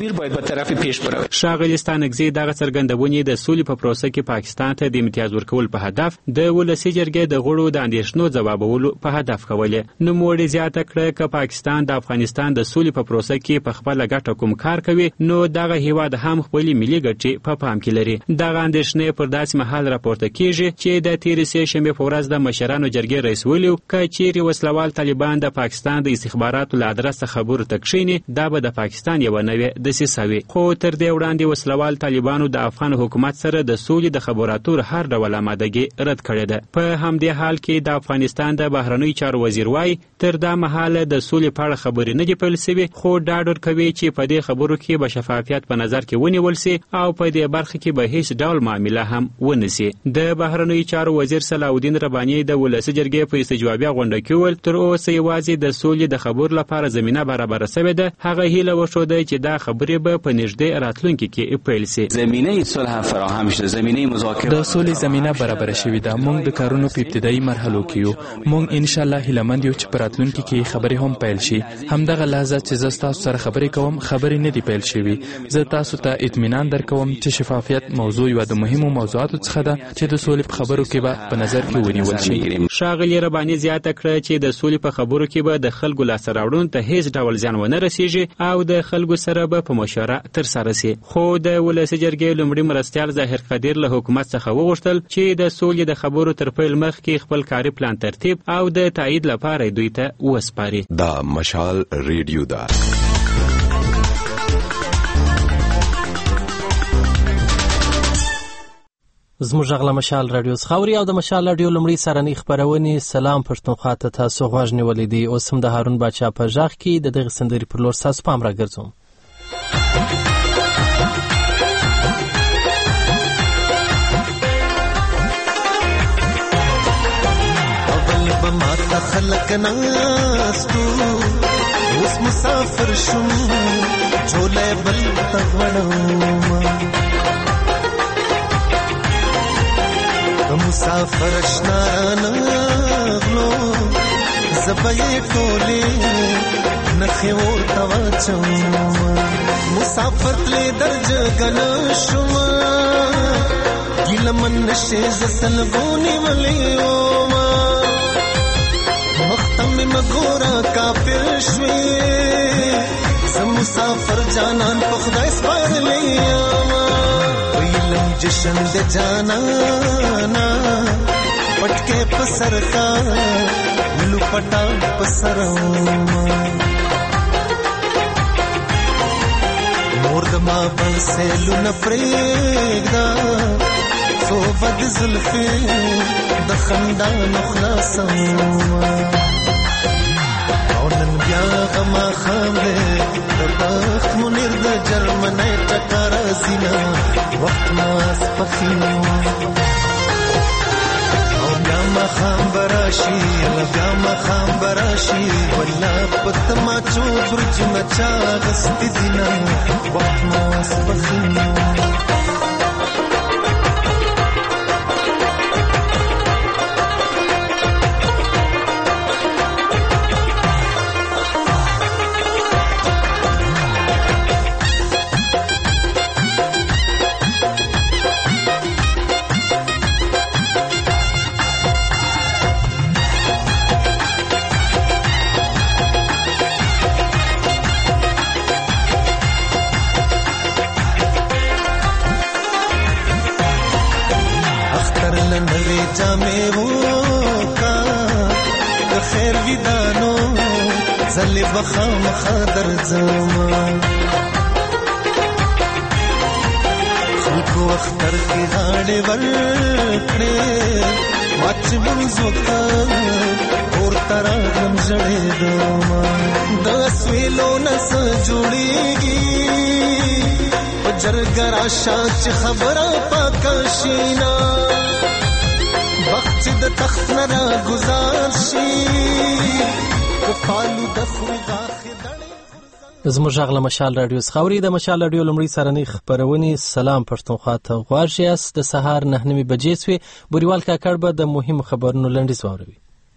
ښاغلي ستانکزي دغه څرګندونې د سولې په پروسه کې پاکستان ته د امتیاز ورکول په هدف د ولسي جرګې د غړو د اندېښنو ځوابولو په هدف کولې. نوموړي زیاته کړه که پاکستان د افغانستان د سولې په پروسه کې په خپله ګټه کوم کار کوي نو دغه هیواد هم خپلې ملي ګټې په پام کې لري. دغه اندېښنې پر داسې مهال راپورته کیږي چې د تېرې سې شنبې په ورځ د مشرانو جرګې رئیس ویلي که چیرې وسلوال طالبان د پاکستان د استخباراتو له ادرسه خبرو ته کښېني دا به د پاکستان یوه نوې دسیسه وي. خو تر دې وړاندې وسلوال طالبانو د افغان حکومت سره د سولې د خبرو اترو هر ډول آمادګي رد کړې ده. په همدې حال کې د افغانستان د بهرنیو چارو وزیر وایي تر دا مهاله د سولې په اړه خبرې نه دي پیل شوې خو ډاډ ورکوي چې په دې خبرو کې به شفافیت په نظر کې ونیول شي او په دې برخه کې به هیڅ ډول معامله هم ونه شي. د بهرنیو چارو وزیر صلاح الدین رباني د ولسي جرګې په استجوابیه غونډه کې وویل تر اوسه یوازې د سولې د خبرو لپاره زمینه برابره شوې ده. هغه هیله وښوده چې دا خبرې به په نږدې راتلونکي کې پیل شي. زمینه صلح فراهم شده. زمینه مذاکرات د سولې زمینه برابره شوې ده. موږ د کارونو په ابتدایي مرحلو کې یو. موږ ان شاء الله هیلهمند یو چې په راتلونکي کې خبرې هم پیل شي. همدغه لحظه چې زه تاسو سره خبرې کوم خبرې نه دي پیل شوې. زه تاسو ته اطمینان درکوم چې شفافیت موضوع یو د مهمو موضوعاتو څخه ده چې د سولې په خبرو کې به په نظر کې ونیول شي. ښاغلي رباني زیاته کړه چې د سولې په خبرو کې به د خلکو لاسته راوړنو ته هیڅ ډول زیان ونه رسیږي او د خلکو سره به په مشوره ترسره شي. خو د ولسي جرګې لومړي مرستیال ظاهر قدیر له حکومت څخه وغوښتل چې د سولې د خبرو تر پیل مخکې خپل کاري پلان ترتیب او د تایید لپاره دوی ته وسپاري. دا مشال ریډیو ده. زموږ غلا مشال رادیو خاوري او د مشال رادیو لمړی سرنی خبرونه سلام پښتونخوا ته تاسو غوږ نیولې دي. اوس هم د هارون باچا په ژغ کې د دغه سندري پر لور تاسو پام راګرځوم. اول بما خلق ناستو اوس مسافر شم جوله بل تغړم مسافر اشنا نغلو زبې ټولې نخې ورته واچم مسافر تلې درج غنا شم ګیلمن نشه زسلګونی ولیو مختم مګورا کافر شوي زم مسافر جانان په خدای سپارلې جشن د جانانا پټکه پسر کا لپټا پسرم مور د ما بنسه لون پرېګدا سو بد زلفي د خندان خلاصم او نن بیا غما خامله د بخت منیر د جرمنۍ ټکر سینا وقت ماس پخینو او بیا ما خام براشي بیا ما خام براشي ولا پت ما چو برج مچا غست دینا وقت ماس پخینو بخام خادر زمان خلقو اختر کې غاړې ورکړې مچ منځ وکړ اور تراغم ژړېدم د سویلو نس جوړېږي په جرګه راشه چې خبره پاکه شینا وخت د تخت نه راګزار شي کفالو د خوري غاښې زموږ غږ له مشال رادیو څخه اورئ. د مشال رادیو لومړی سرنۍ خپرونې سلام پښتونخوا ته غواړ یاست. د سهار 9 بجې سوې. بوریوال کاکړ به د مهمو خبرونو لنډیز واوروي.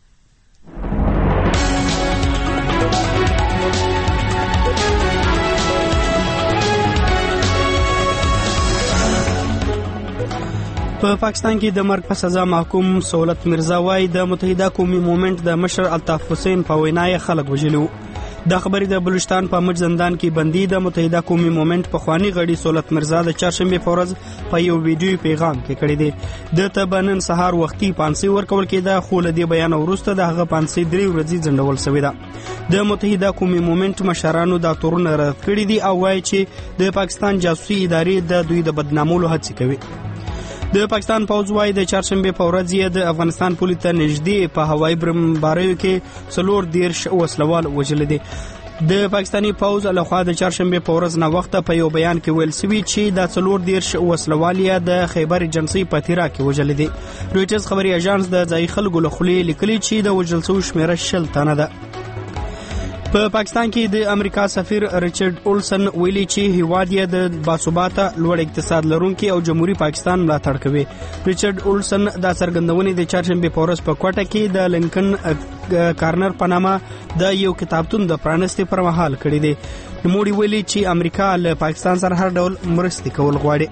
په پاکستان کې د مرګ په سزا محکوم سہولت مرزا وايي د متحده قومي موومنت د مشر الطاف حسین په وینا یې خلک وژلي. دا خبرې د بلوچستان په مج زندان کې بندي د متحده قومي موومنت په خواني غړي سہولت مرزا د چهارشنبه په ورځ په یو ویډیو پیغام کې کړی دی. د تبنن سهار وختي پانسي ورکول کېده خو له دې بیان وروسته د هغه پانسي 3 ورځې ځنډول شوې ده. د متحده قومي موومنت مشرانو دا تورونه رد کړی دي او وایي چې د پاکستان جاسوسي ادارې د دوی د بدنامولو هڅه کوي. د پاکستان پوځ وايي د چهارشنبه په ورځ یې د افغانستان پولیس ته نږدې په هوایي بمباریو کې 14 وسلوال وژل دي. د پاکستاني پوځ له خوا د چهارشنبه په ورځ نه وخت په یو بیان کې ویل شوی چې د 14 وسلوال یې د خیبر ایجنسی په تیرا کې وژل دي. رويټرز خبري اژانس د ځای خلکو له خولې لیکلي چې د وژل شوو شمیره 60 تنه ده. په پاکستان کې د امریکا سفیر ریچارډ اولسن ویلي چې هیواد یې د باثباته لوړ اقتصاد لرونکي او جمهوریت پاکستان ملاتړ کوي. ریچارډ اولسن دا څرګندونې د چهارشنبه په ورځ په کوټه کې د لینکن کارنر په نامه د یو کتابتون د پرانستې پر مهال کړې دي. نوموړي ویلي چې امریکا له پاکستان سره هر ډول مرستې کول غواړي.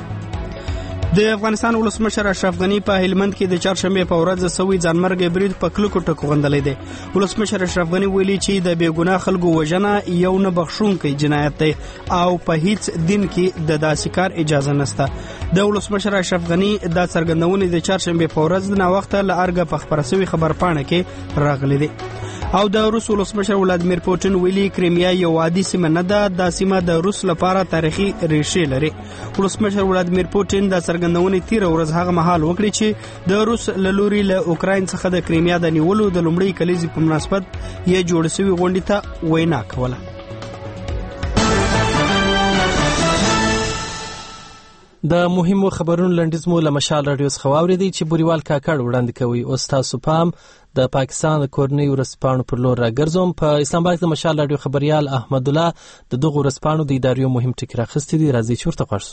د افغانستان ولسمشر اشرف غنی په هلمند کې د چهارشنبه په ورځ سوي ځانمرګ برید په کلکو ټکو غندلې دی. ولسمشر اشرف غنی ویلي چې د بیګناه خلکو وژنه یو نه بخښونکی جنایت دی او په هیڅ دین کې د داسې کار اجازه نشته. د ولسمشر اشرف غنی دا څرګندونې د چهارشنبه په ورځ د ناوخته له ارګه په خبره شوی خبرپاڼه کې راغلي دي. او د روس ولسمشر ولادیمیر پوتین ویلي کریمیا یو عادي سیمه نه ده، دا سیمه د روس لپاره تاریخي ریښې لري. ولسمشر ولادیمیر پوتین د څرګندونې تیر ورځ هغه مهال وکړي چې د روس له لوري له اوکراین څخه د کریمیا د نیولو د لومړۍ کلیزې په مناسبت یې جوړ شوی غونډې ته وینا کوله. د مهمو خبرونو لنډیز مو له مشال رادیو څخه واورېدی چې بوریوال کاکړ وړاندې کوي. اوس تاسو پام د پاکستان د کورنۍ ورځپاڼو پر لور راګرځوم. په اسلام آباد د مشال رادیو خبريال احمد الله د دغه ورځپاڼو د ادارې مهم ټکی راخستې دي. راځي چورته قرص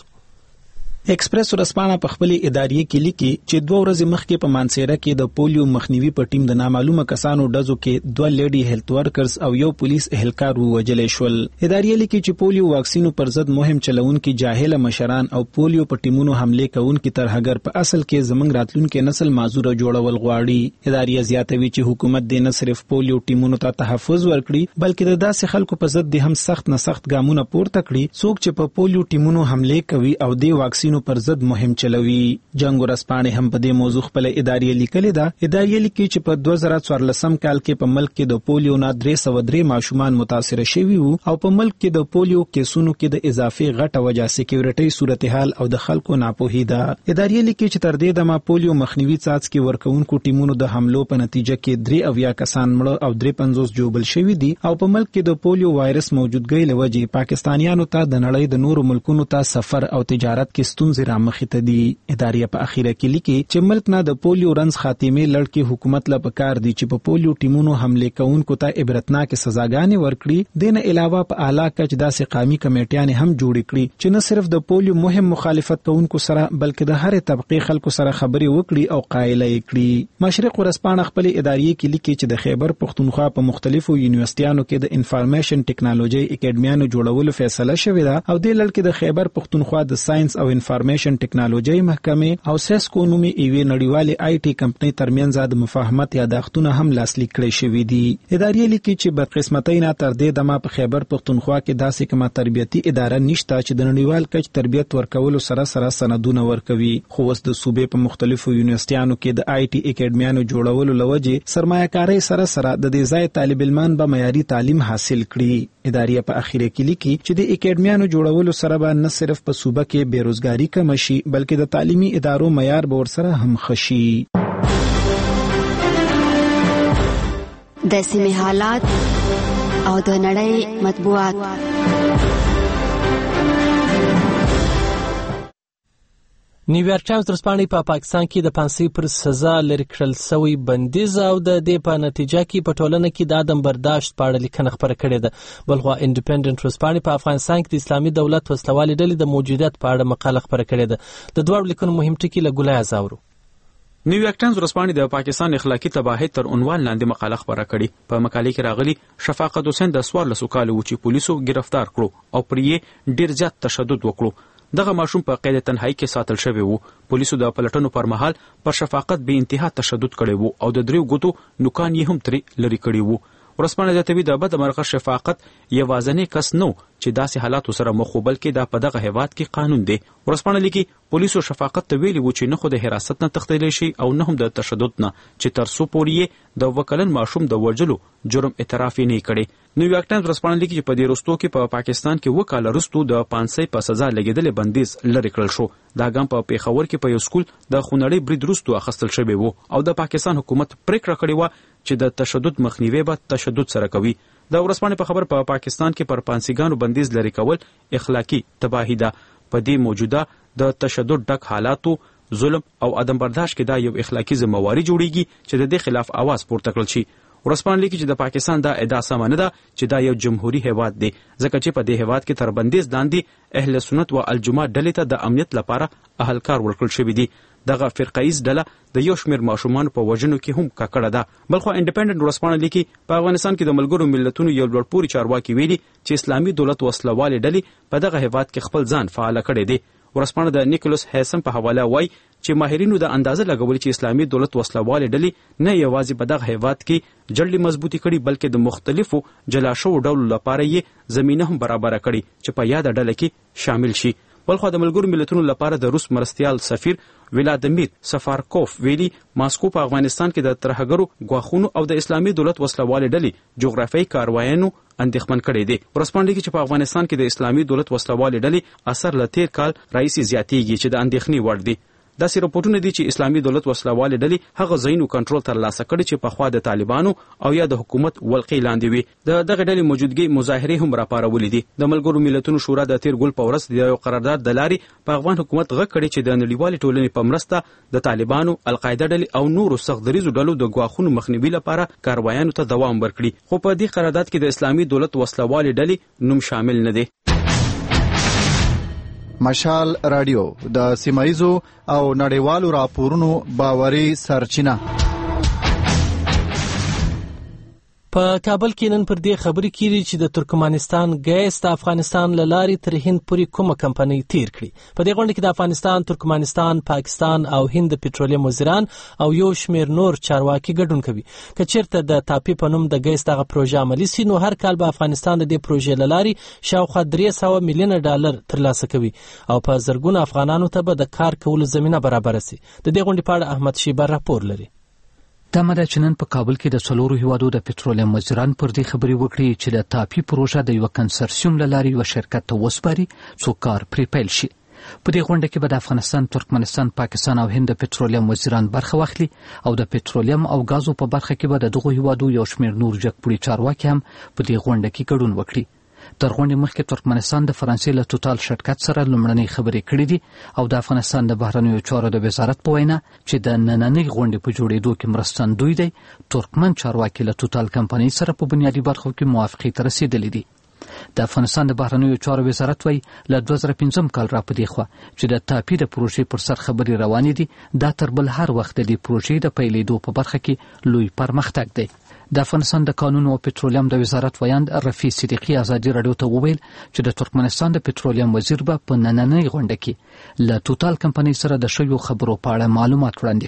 ایکسپریس ورځپاڼه په خپل ادارې کې لیکي چې 2 ورځې مخکې په مانسیره کې د پولیو مخنیوي په ټیم د نامعلومه کسانو ډزو کې 2 لیډي هیلث ورکرز او یو پولیس اهلکار ووجل شول. ادارې لیکي چې پولیو واکسینو پر ضد مهم چلونکي جاهل مشران او پولیو په ټیمونو حمله کوونکي ترهګر په اصل کې زمنګ راتلونکي نسل معذور جوړول غواړي. ادارې زیاتوي چې حکومت د نه صرف پولیو ټیمونو ته تحفظ ورکړي بلکې د داسې خلکو په ضد د هم سخت نه سخت ګامونه پورته کړي څوک چې په پولیو ټیمونو حمله کوي او د واکسینو پر ضد مهم چلوي. جنگ ورځپاڼه هم په دې موضوع خپل ادارې لیکلې ده. ادارې لیکي چې په 2014 کال کې په ملک کې د پولیو نه 303 ماشومان متاثر شوي وو او په ملک کې د پولیو کیسونو کې د اضافي غټه وجه سکیورټي صورتحال او د خلکو ناپوهي ده. ادارې لیکي چې تر دې دمه پولیو مخنیوي څاڅکي ورکوونکو ټیمونو د حملو په نتیجه کې 3 کسان مړه او 350 جوبل شوي دي او په ملک کې د پولیو وایرس موجودګۍ لوجې پاکستانیانو ته د نړۍ د نورو ملکونو ته سفر او تجارت کې ستونزې مخې ته دي. ادارې په اخیره کې لیکي چې ملک نه د پولیو رنځ خاتمه لړ کې حکومت له پکار دي چې په پولیو ټیمونو حمله کوونکو ته عبرتناک سزاګانې ورکړي. دنه علاوه په اعلی کچ داسې قومي کمیټیان هم جوړ کړي چې نه صرف د پولیو مهم مخالفت کوونکو سره بلکې د هر طبقه خلکو سره خبرې وکړي او قایله کړي. مشرق ورځپاڼه خپل ادارې کې لیکي چې د خیبر پښتونخوا په مختلفو یونیورسيټیانو کې د انفارمیشن ټیکنالوژي اکیډمیانو جوړولو فیصله شوې ده او د لړ کې د خیبر پښتونخوا د ساينس او انفارمیشن ټیکنالوژي محکمه او سیسکو نومي ایوي نړیوالې آی ټي کمپنۍ ترمنځ د مفاهمت یاداښتونه هم لاسلیک کړي شوې دي. ادارې لیکي چې بدقسمتۍ نه تر دې دمه په خیبر پښتونخوا کې داسې کومه تربیتي اداره نشته چې د نړیوال کچ تربیت ورکولو سره سندونه ورکوي. خو اوس د صوبې په مختلفو یونیورسيټیانو کې د آی ټي اکیډمیانو جوړولو لوجه سرمایه‌کاري سره د دې ځای طالب علمان به معیاري تعلیم حاصل کړي. ادارې په اخیره کې لیکي چې د اکیډمیانو جوړولو سره به نه صرف په صوبه کې بیروزګاری بېکاري کم شي بلکې د تعلیمي ادارو معیار به ورسره هم ښه شي. د سیمې حالات او د نړۍ مطبوعات. نیویارک ټایمز ورځپاڼې په پاکستان کې د پانسۍ پر سزا لرې کړل سوی بندیز او د دې په نتیجه کې په ټولنه کې د عدم برداشت په اړه لیکنه خپره کړې ده. بلخوا انډیپندنت ورځپاڼې په افغانستان کې د اسلامي دولت وسلوالې ډلې د موجودیت په اړه مقاله خپره کړې ده. د دواړو لیکنو مهم ټکي له ګلای ازاورو. نیویارک ټایمز ورځپاڼې د پاکستان اخلاقی تباهی تر عنوان لاندې مقاله خپره کړې. په مقالې کې راغلي شفاقت حسین د 14 کال و چې پولیسو گرفتار کړو او پر یې ډیر زیات تشدد وکړو. دغه ماشوم په قید تنهایی کې ساتل شوی وو. پولیسو د پلټنو پر مهال پر شفاقت به انتها تشدد کړی وو او د 3 ګوتو نوکان یې هم ترې لري کړی وو. ورځپاڼه زیاتوي د بد مرغه شفاقت یوازینی کس نو چې داسې حالاتو سره مخ وو بلکې دا په دغه هیواد کې قانون دی. ورځپاڼه لیکي پولیسو شفاقت ته ویلي وو چې نه خو د حراست نه تښتیدلی شي او نه هم د تشدد نه چې تر څو پورې د وکلن ماشوم د وژلو جرم اعتراف یې نه کړی. نیویارک ټایمز ورځپاڼه لیکي چې په دې وروستو کې په پاکستان کې 2 کاله وروسته د پانسۍ په سزا لګېدلې بندیز لرې کړل شو. دا ګام په پیښور کې په یو سکول د خونړۍ برید وروسته اخیستل شوی وو او د پاکستان حکومت پریکړه کړې وه چې د تشدد مخنیوی به تشدد سره کوي. د ورځپاڼې په خبر په پاکستان کې پر پانسیګانو بندیز لرې کول اخلاقی تباهی ده. په دې موجوده د تشدد ډک حالاتو ظلم او عدم برداشت کې دا یو اخلاقی ذمہواری جوړیږي چې د دې خلاف आवाज پورته کړل شي. ورځپاڼه لیکي چې د پاکستان دا ادعا سمه نه ده چې دا یو جمهوریت هیواد دی ځکه چې په دې هیواد کې تر بندیز لاندې اهل سنت و الجماعت ډلې ته د امنیت لپاره اهلکار ورکړل شوی دی. دغه فرقایز ډله د یو شمېر ماشومان په وژنو کې هم ککړه ده. بلخو انډیپندنت ورځپاڼه لیکي په افغانستان کې د ملګرو ملتونو یو لوړپوړي چارواکي ویلي چې اسلامي دولت وسلوالې ډلې په دغه هیواد کې خپل ځان فعال کړی دی. ورځپاڼه د نیکولس هیسم په حواله وایي چې ماهرینو د اندازه لګولي چې اسلامي دولت وسلوالې ډلې نه یوازې په دغه هیواد کې جړلې مضبوطی کړي بلکې د مختلفو جلا شوو ډولو لپاره یې زمینه هم برابره کړي چې په یاده ډله کې شامل شي. بلخو د ملګرو ملتونو لپاره د روس مرستیال سفیر ولادیمیر سفارکوف ویلي ماسکو په افغانستان کې د ترهګرو غواخونو او د اسلامي دولت وسلوالې ډلې جغرافیایي کاروایانو اندېښمن کړی دی. ورځپاڼه لیکي چې په افغانستان کې د اسلامي دولت وسلوالې ډلې اثر له 13 کال راهیسې زیاتېږي چې د اندېښنې وړ دی. داسې راپورټونه دي چې اسلامي دولت وسلوالې ډلې هغه ځایونو کنټرول ترلاسه کړي چې پخوا د طالبانو او یا د حکومت ولقې لاندې وي. د دغه ډلې موجودګي مظاهرې هم راپارولې دي. د ملګرو ملتونو شورا د 13 ګل په ورځ د یو قرارداد د لارې په افغان حکومت غږ کړی چې د نړیوالې ټولنې په مرسته د طالبانو القاعده ډلې او نورو سخت دریزو ډلو د غواخونو مخنیوي لپاره کاروایانو ته دوام ورکړي. خو په دې قرارداد کې د اسلامي دولت وسلوالې ډلې نوم شامل نه دی. مشال رادیو د سیمایزو او نړیوالو راپورونو باوري سرچینه. په کابل کې نن پر دې خبرې کیږي چې د ترکمنستان ګیس د افغانستان له لارې تر هند پورې کومه کمپنۍ تیر کړي. په دې غونډه کې د افغانستان، ترکمنستان، پاکستان او هند د پټرولیم وزیران او یو شمېر نور چارواکي ګډون کوي. که چیرته د تاپی په نوم د ګیس دغه پروژه عملي سي نو هر کال به افغانستان د دې پروژې له لارې شاوخوا 300 میلیونه ډالر ترلاسه کوي او په زرګونو افغانانو ته به د کار کولو زمینه برابر سي. د دې غونډې په اړه احمد شیبر راپور لري. تمه ده چې نن په کابل کې د 4 هیوادو د پټرولیم وزیران پر دې خبرې وکړي چې د تاپی پروژه د یو کنسرسیوم له لارې یو شرکت ته وسپاري څو کار پرې پیل شي. په دې غونډه کې به د افغانستان، ترکمنستان، پاکستان او هند د پټرولیم وزیران برخه واخلي او د پټرولیم او غازو په برخه کې به د دغو هیوادو یو شمېر نور جګپوړي چارواکي هم په دې غونډه کې ګډون وکړي. تر غونډې مخکې ترکمنستان د فرانسې له توتال شرکت سره لومړنۍ خبرې کړې دي او د افغانستان د بهرنیو چارو د وزارت په وینا چې د نننۍ غونډې په جوړېدو کې مرستندوی دی ترکمن چارواکي له توتال کمپنۍ سره په بنیادي برخو کې موافقې ته رسېدلي دي. د افغانستان د بهرنیو چارو وزارت وایي له 2015 کال را پدې خوا چې د تاپی د پروژې پر سر خبرې روانې دي دا تر بل هر وخت د پروژې د پیلېدو په برخه کې لوی پرمختګ دی. د افغانستان د قانون او پټرولیم د وزارت ویاند رفیع صدیقی ازادي رادیو ته وویل چې د ترکمنستان د پټرولیم وزیر به په نننۍ غونډه کې له توتال کمپنۍ سره د شویو خبرو په اړه معلومات وړاندې کړي.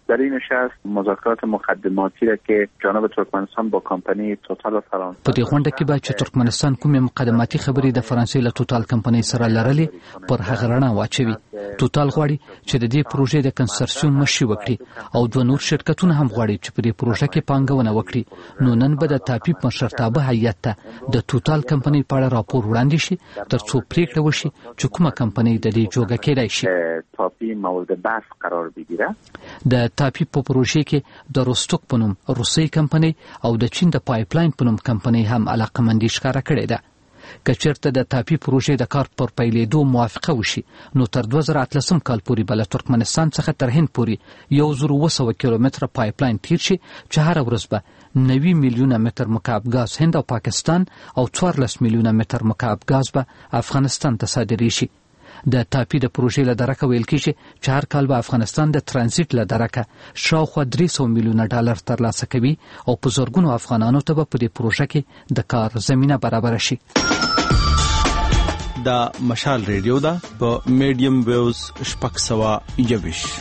در این نشست مذاکرات مقدماتی را که جانب ترکمنستان با کمپانی توتال و فرانسه په دې غونډه کې به چې ترکمنستان کومې مقدماتي خبرې د فرانسې له توتال کمپنۍ سره لرلې پر هغه رڼا واچوي. توتال غواړي چې د دې پروژې د کنسرسیوم مشري وکړي او دوه نور شرکتونه هم غواړي چې په دې پروژه کې پانګونه وکړي. نو نن به د تاپي مشرتابه هیئت ته د توتال کمپنۍ په اړه راپور وړاندې شي ترڅو پریکړه وشي چې کومه کمپنۍ د دې جوګه کېدای شي. تاپی مورد بحث قرار بگیره. د تاپی په پروژې کې د روستوک په نوم روسي کمپنۍ او د چین د پایپلاین په نوم کمپنۍ هم علاقمندي ښکاره کړې ده. که چېرته د تاپی پروژې د کار پر پیلېدو موافقه وشي نو تر 2018 کال پورې به له ترکمنستان څخه تر هند پورې 1200 کیلومتره پایپلاین تیر شي چې هره ورځ به 90 میلیونه متر مکعب غاز هند او پاکستان او 14 میلیونه متر مکعب غاز به افغانستان ته صادرې شي. د تاپی د پروژې له درکه ویل کېږي چې هر کال به افغانستان د ترانزیت له درکه شاوخوا 300 میلیونه ډالر ترلاسه کوي او په زرګونو افغانانو ته به په دې پروژه کې د کار زمینه برابر شي. دا مشال ریډیو ده په میډیم ویوز 621.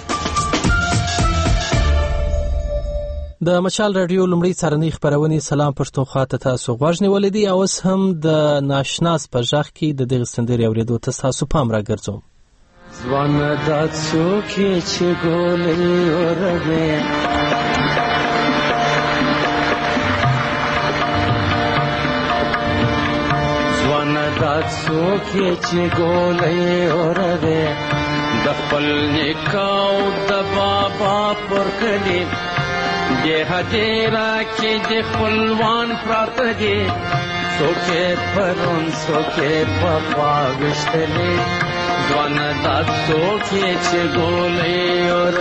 د مشال رادیو لومړی څارنې خبرونه سلام پښتونخوا ته تاسو غوږ نیولې دي او اوس هم د ناشناس په ژغ کې د دغه سندرې اورېدو ته تاسو پام راګرځوم. ځوان د څوک چې ګولې اورغه ځوان د څوک چې ګولې اورغه د خپل نکاو د بابا پر کلی ये हजेरा के जे खुलवान प्रात जे सोके परुन सोके पपा विश्तले द्वन दात सोके चे गोले और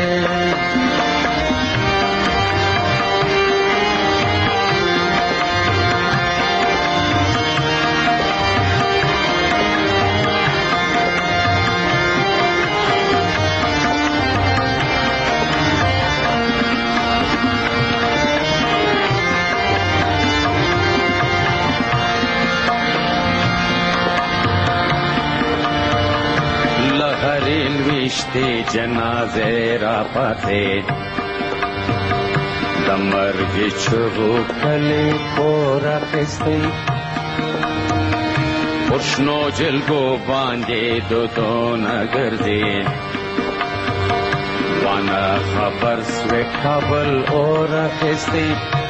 विश्ते जनाजे रापते दमर गिछो कले पोरा किस्ते पुष्नो जलगो बांधे दो नगर दे वाना खबर स्वे खबल और किस्ते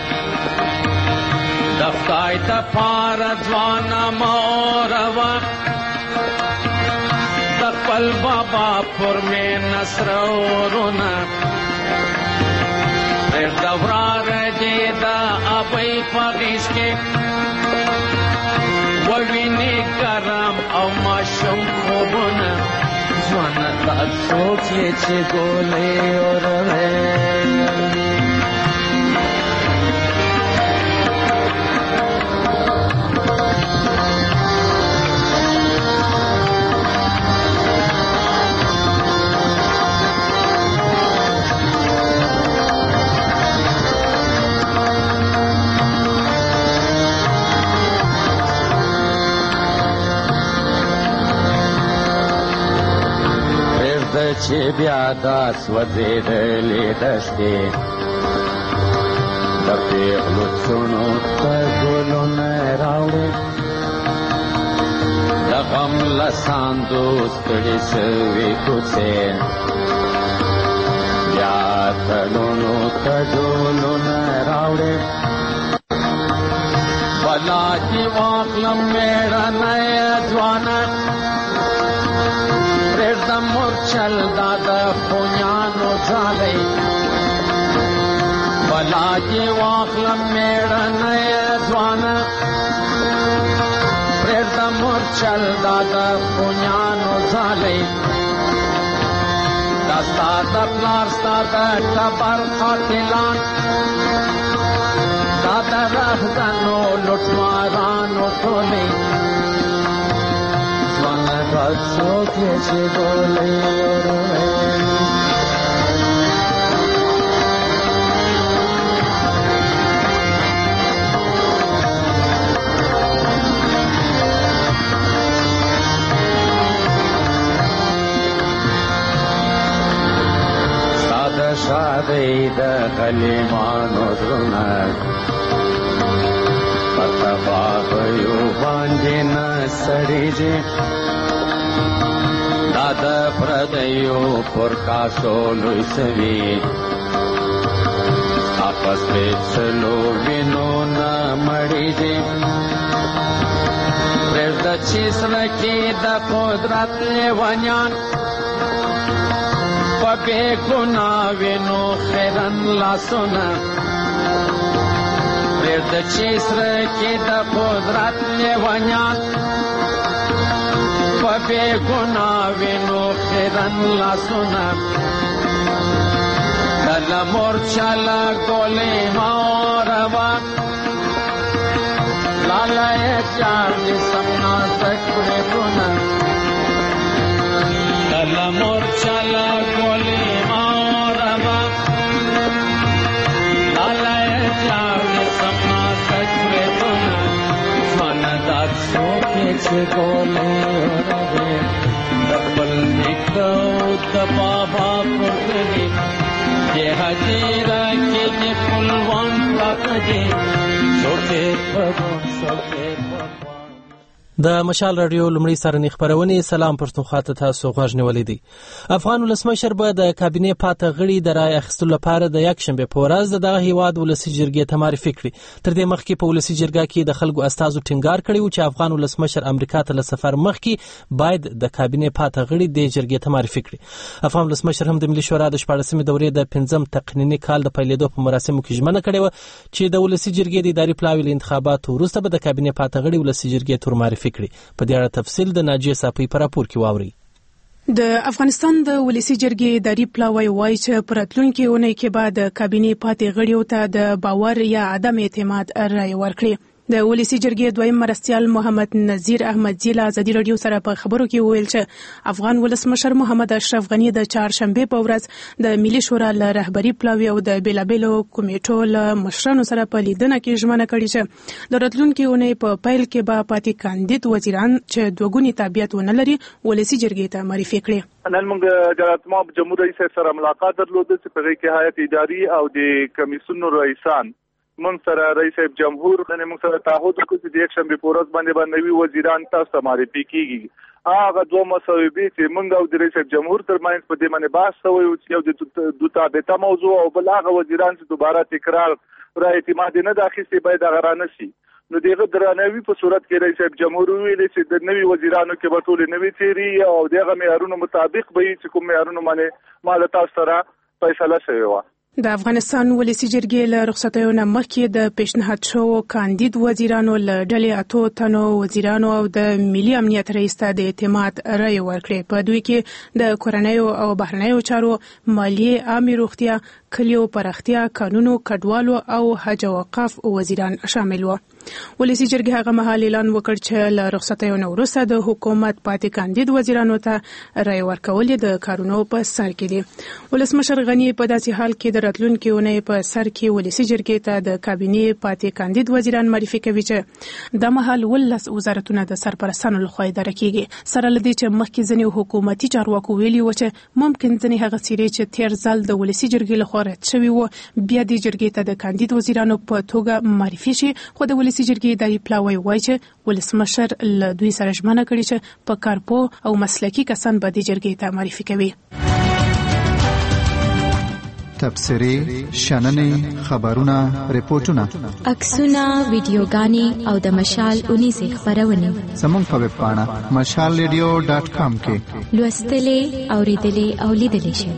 दफ्ताई तपार द्वाना मोरवा पल बाबा पुर में नसरोना दवरा रजेदा अबई पगिश के वविनी करम औ माशम खोबना जवाना तासो के गोले और چې بیا داس وزیدلې دشتې د پیغلو څڼو ته ګلونه راوړې د غم له ساندو ستړې سوې کوڅې بیا تلونو ته ډولونه راوړې بلا دې واخلم مېړنی ځوانه चल दादा पुण्यानो झाले भला जे वाखलम मेड़न जवान प्रेतमुर चल दादा पुण्यानो झाले दस्ता दपलार दादा टबर खातिलान दादा रहदनो लुटमारानो टोले So que llegó la Sada سید غلیمانو زړونه په تباهیو باندې نه سړېږي دا د پردیو پر کاسو لوی سوي ستا په سپېڅلو وینو نه مړېږي پرېږده چې زړه کې د قدرت لیونیان په بې ګناه وینو خیرن لاسونه پرېږده چې زړه کې د قدرت لیونیان په بې ګناه وینو خیرن لاسونه کله مورچه له ګولۍ ماروا لاله یې چار جسم نازک بریتونه کله مورچه له ګولۍ ماروا لاله یې چار جسم نازک بریتونه ژوند داسې وکړې چې ګولۍ ورغې د خپل نیکه او د بابا پر کلي دې هدیره کې دې خپلوان پراته دي د مشال رادیو لومړی سرنی خبرونه سلام پښتونخوا ته تاسو غوږ نیولې دي. افغان ولسمشر به د کابینې پاته غړي د رای اخیستلو لپاره د یکشنبه په ورځ د دغه هیواد ولسي جرګې ته معرفي کړي. تر دې مخکې په ولسي جرګه کې د خلکو استازو ټینګار کړی و چې افغان ولسمشر امریکا ته له سفر مخکې باید د کابینې پاته غړي د جرګې ته معرفي کړي. افغان ولسمشر هم د ملي شورا د 14مې دورې د 5م تقنینی کال د پیلېدو په مراسمو کې ژمنه کړې و چې د ولسي جرګې د اداري پلاوي له انتخاباتو وروسته به د کابینې پاته غړي ولسي جرګې ته معرفي کړي. په دې اړه تفصیل د ناجیه صافی پر راپور کې واوري. د افغانستان د ولسي جرګې اداري پلاوی وایي چې پر راتلونکي اونۍ کې به د کابینې پاتې غړیو ته د باور یا عدم اعتماد رایه ورکړي. د ولسي جرګې دویم مرستیال محمد نذیر احمدزی له ازادي رادیو سره په خبرو کې وویل چې افغان ولسمشر محمد اشرف غنی د چهارشنبه په ورځ د ملي شورا له رهبري پلاوی او د بیلابېلو کمیټو له مشرانو سره په لیدنه کې ژمنه کړې چې د راتلونکي اونۍ په پیل کې به پاتې کاندید وزیران چې دوګونی تابعیت ونه لري ولسي جرګې ته معرفي کړي. نن موږ د اتمام جمهور رئیس سره ملاقات درلوده چې په کې هیئت اداري او د کمیسیونو رئیسان موږ سره رئیس جمهور باندې موږ سره تعهد وکړ چې د یکشنبه په ورځ باندې نوي وزیران تاسو معرفي کیږي. هغه دوه مسوي چې موږ او د رئیس جمهور ترمنځ په دې باندې بحث شوی او یو د تابعیت موضوع او بل هغه وزیران چې دوباره تکرار را اعتماد نه داخلي باید غرانه شي. نو دغه درناوی په صورت کې رئیس جمهور ویلي چې د نوي وزیرانو کې به ټول نوي تیری او دغه معیارونو مطابق به چې کوم معیارونو باندې مال تاسو سره فیصله شوی و. د افغانستان ولسي جرګې له رخصتیو نه مخکې د پیشنهاد شوو کاندید وزیرانو له ډلې 8 تنو وزیرانو او د ملي امنیت رئیس ته د اعتماد رایه ورکړې. په دوی کې د کورنیو او بهرنیو چارو، مالیې، عامه روغتیا، کلیو پراختیا، قانونو، کډوالو او حج او اوقاف وزیران شامل وو. ولسي جرګې هغه مهال اعلان وکړ چې له رخصتیو نه وروسته د حکومت پاتې کاندید وزیرانو ته رایه ورکول د کارونو په سر کې دي. ولسمشر غنی په داسې حال کې د راتلونکي اونۍ په سر کې ولسي جرګې ته د کابینې پاتې کاندید وزیران معرفي کوي چې د مهال 19 وزارتونه د سرپرستانو لخوا اداره کیږي. سره لدی چې مخکې ځنې حکومتي چارواکو ویلي و چې ممکن ځنې هغه څیرې چې تیر ځل د ولسي جرګې لخوا رد شوی و بیا د جرګې ته د کاندید وزیرانو په توګه معرفي شي. خو د ولسي جرګې اداري پلاوی وایي چې ولسمشر له دوی سره ژمنه کړې چې په کارپو او مسلکي کسان به د جرګې ته معرفي کوي. تبصرې، شننې، خبرونه، ریپورتونه، عکسونه، ویډیوګانې او د مشال 19 خبرونه زموږ په ویب پاڼه mashalradio.com کې لوستلې، اوریدلې او لیدلې شئ.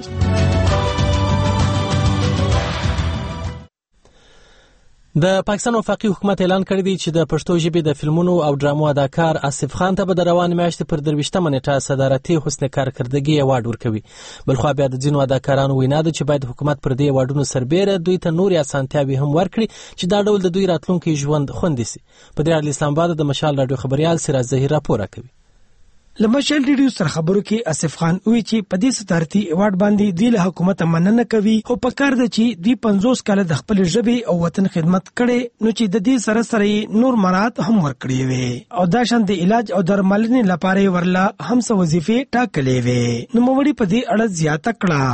د پاکستان وفاقي حکومت اعلان کړی دی چې د پښتو ژبې د فلمونو او ډرامو اداکار آصف خان ته به د روانې میاشتې پر 23مه نیټه صدارتي حسن کارکردګي ایوارډ ورکوي. بلخوا بیا د ځینو اداکارانو وینا ده چې باید حکومت پر دې ایوارډونو سربیره دوی ته نورې اسانتیاوې هم ورکړي چې دا ډول د دوی راتلونکي ژوند خوندي شي. په دې اړه اسلام آباد د مشال رادیو خبريال سراج ظهیر راپور کوي. لمشل ریډیو سره خبرو کې آصف خان وی چې په دې صدارتي ایوارډ باندې د حکومت مننه کوي او په کار ده چې دوی 50 کال د خپل ژبې او وطن خدمت کړي نو چې د دې سره سره نور مراد هم ورکړي وي او دا شان د علاج او درملنې لپاره ورلا هم څه وظیفې ټاکلې وي. نو موږ په دې اړه زیاته کړه. یو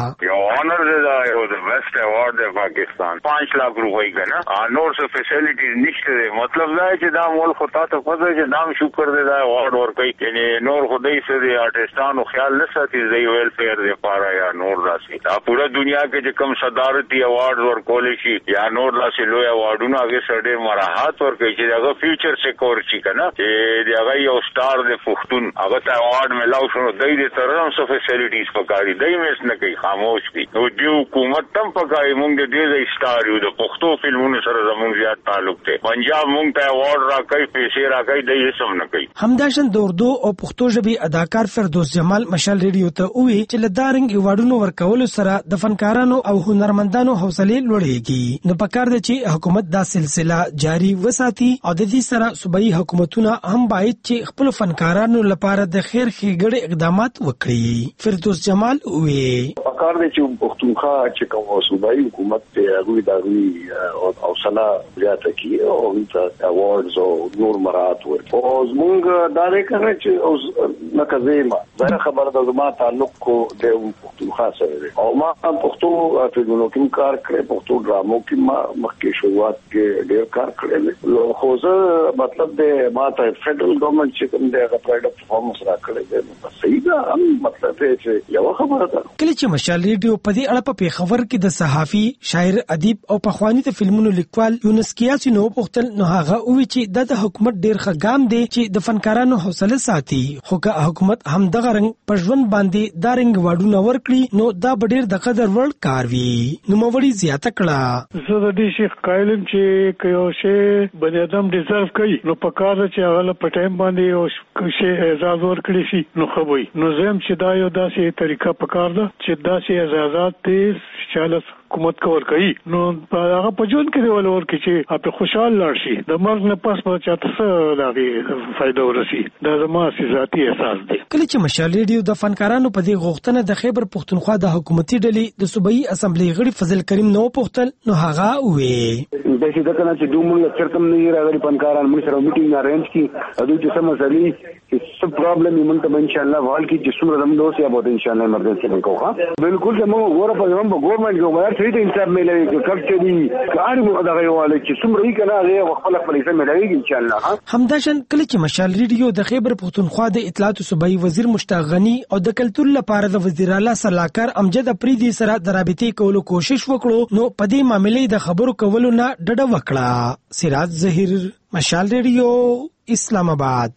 honour دا یو د بیسٹ award د پاکستان 5 lakh روپۍ کنه نور څه فیسیلیټیز نشته مطلب دا چې دا مول خو تاسو پته چې نام شکر دی دا award ورکړي یعنی نور خدای سره د آرټستانو خیال نه ساتي دی ویلفیر دی پاره یا نور راسي دا پوره دنیا کې چې کم صدارتي award ورکول شي یا نور راسي لوی ایوارډونه هغه سره مراحت ورکړي چې هغه فیوچر سکور شي کنه چې هغه یو سٹار د پښتون هغه ته award ملاو شنو دای دې ترنم څه فیسیلیټیز پکاري دای مېس نه کوي خاموش دي نو دی حکومت تم پکاري مونږ دې سٹار یو د پښتو فلمونو سره زموږ زیات تعلق دی پنجاب مونږ ته award راکړي پیسې راکړي دای یې سم نه کوي همداشن د اردو او پښتو ژبې اداکار فردوس جمال مشال ریډیو ته وی چې لدارنګ ایوارډونو ورکول سره د فنکارانو او هنرمندانو حوصله لوړیږي نو پکار دی چې حکومت دا سلسله جاری وساتي او د دې سره صوبایي حکومتونه هم باید چې خپل فنکارانو لپاره د خیر ښېګړې اقدامات وکړي فردوس جمال وی پکار دی چې پښتونخوا چې کوم صوبایي حکومت ته هغه داوی او سلا زیاته کی او د ایوارډز او نور مراد ورکړي او موږ دا وکړو چې لکه زما دا خبره د زما تعلق کو د پښتونخوا سره دی او ما پښتو فلمونو کې کار کړی پښتو ډرامو کې ما مخکې شروعات کې ډېر کار کړی خو زه مطلب د ما ته فدرل ګورنمنت چې کوم دی هغه پرایډ اف پرفارمنس راکړی دی صحیح ده هم مطلب دی چې یو خبره ده کله چې مشال ریډیو په دې اړه په پیښور کې د صحافي شاعر ادیب او پخوانی ته فلمونو لیکوال یونس کیاسي نو پختل نو هغه وی چې د حکومت ډیر ښه دی چې د فنکارانو حوصله ساتي خو که حکومت هم دغه رنګ په ژوند باندې دا رنګ واډونه ورکړي نو دا ډیر د قدر وړ کار وي نو موري زیاته کړه زه د دې شیخ قائلم چې یو شی بنی آدم ډیزرو کوي نو په کار چې هغه په ټایم باندې یو شی اعزاز ورکړي شي نو خو وي نو زم چې دا یو داسې طریقه په کار ده چې داسې اعزازات دې چاله حکومت کور کوي نو هغه په جون کې ولور کې چې په خوشحال لاړ شي د مرګ نه پس په چاته څه لاغي فائدہ ورسي دا زما ذاتي احساس دی کله چې مشال ریډیو د فنکارانو په دې غوښتنه د خیبر پښتونخوا د حکومتي ډلې د صوبایي اسمبلی غړي فضل کریم نو پختل نو هغه وې د دې د کنه چې دومره چرتم نه راغلي فنکاران موږ سره میټینګ ارینج کی اډو چې سم مسلې څه پرابلم یې مونږ ته ان شاء الله وال کی چې څومره زموږ دوسیا به ان شاء الله ایمرجنسي وکړو بالکل زموږ غوړه په زموږ ګورنمنت کې وایي چې انصاف ملوي چې کړه دي کاری مو دغه یواله چې څومره یې کنه هغه خپل پیسې ملوي ان شاء الله همداشن کله چې مشال ریډیو د خیبر پښتونخوا د اطلاعات صوبایي وزیر مشتاق غنی او د کلتور لپاره د وزیر اعلی صلاحکار امجد افریدي سره د رابطې کولو کوشش وکړو نو په دې معاملې د خبرو کولو نه ډډه وکړه سراج ظهیر مشال ریډیو اسلام آباد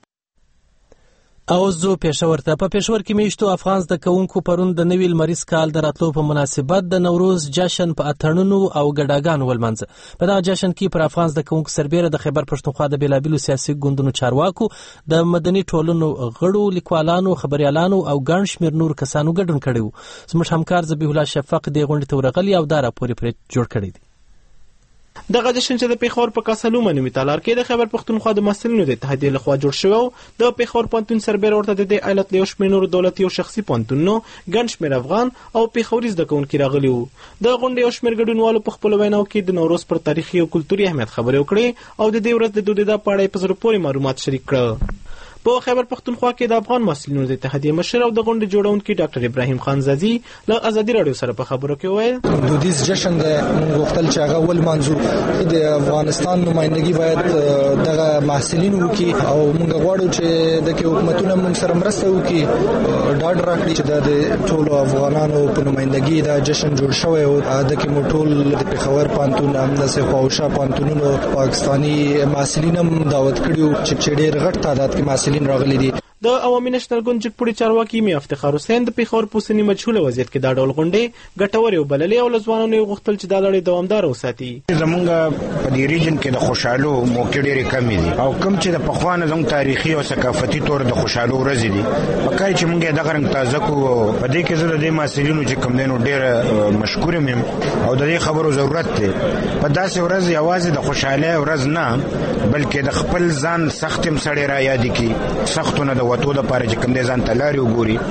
او زه پېښور ته په پېښور کې میشتو افغان زده کوونکو پرون د نوي لمریز کال د راتلو په مناسبت د نوروز جشن په اتڼونو او ګډاګانو ولمانځه په دغه جشن کې پر افغان زده کوونکو سربېره د خیبر پښتونخوا د بیلابیلو سیاسي ګوندونو چارواکو د مدني ټولنو غړو لیکوالانو خبريالانو او ګڼ شمېر نور کسانو ګډون کړی و زموږ همکار ذبیح الله شفق دې غونډې ته ورغلی او دا راپور یې پرې جوړ کړی دی دغه جشن چې د پیښور په کاسلو منوي تالار کې د خیبر پښتونخوا د محصلینو د اتحادیې لخوا جوړ شوی د پیښور پوهنتون سربېره ورته د ایالت له یو شمېر نورو دولتي او شخصي پوهنتونونو ګڼ شمېر افغان او پیښوري زده کوونکي راغلي وو د غونډې یو شمېر ګډونوالو په خپلو ویناو کې د نوروز پر تاریخي او کلتوري اهمیت خبرې وکړې او د دې ورځ د دودیدا په اړه یې په زړه پورې معلومات شریک کړه په خیبر پښتونخوا کې د افغان محصلینو د اتحادیې مشر او د غونډې جوړونکي ډاکټر ابراهیم خان زازي له ازادي رادیو سره په خبرو کې وویل دودیز جشن د موږ وختل چې هغه ول منځو د افغانستان نمائندګي باید دغه محصلینو وکي او موږ غواړو چې د حکومتونو موږ سره مرسته وکي ډاډ راکړي چې د ټولو افغانانو په نمائندګي دا جشن جوړ شوی او د کې ټول د پیښور پوهنتون همداسې خواوشا پوهنتونونو پاکستاني محصلین هم دعوت کړیو چې ډېر غټ تعداد کې محصلین راغلي دي د عوامي نېشنل ګوند جګپوړي چارواکي میا افتخار حسین د پیښور په اوسني مجهوله وضعیت کې دا ډول غونډې ګټورې وبللې او ځوانانو یې غوښتل چې دا لړۍ دوامداره وساتي زمونږ په دې ریجن کې د خوشحالو موقع ډېرې کمې دي او کوم چې د پخوانه زموږ تاریخي او ثقافتي طور د خوشحالو ورځې دي پکای چې موږ دغه رنګ تازه کوو په دې کې زه د دې محصلینو چې کوم دینو ډېر مشکور یم او د دې خبرو ضرورت دی په داسې ورځ یوازې د خوشحالۍ ورځ نه بلکې د خپل ځان سختم سړی را یاد کی سختونه د وټو د پاره چې کوم دې ځان تلاري وګوري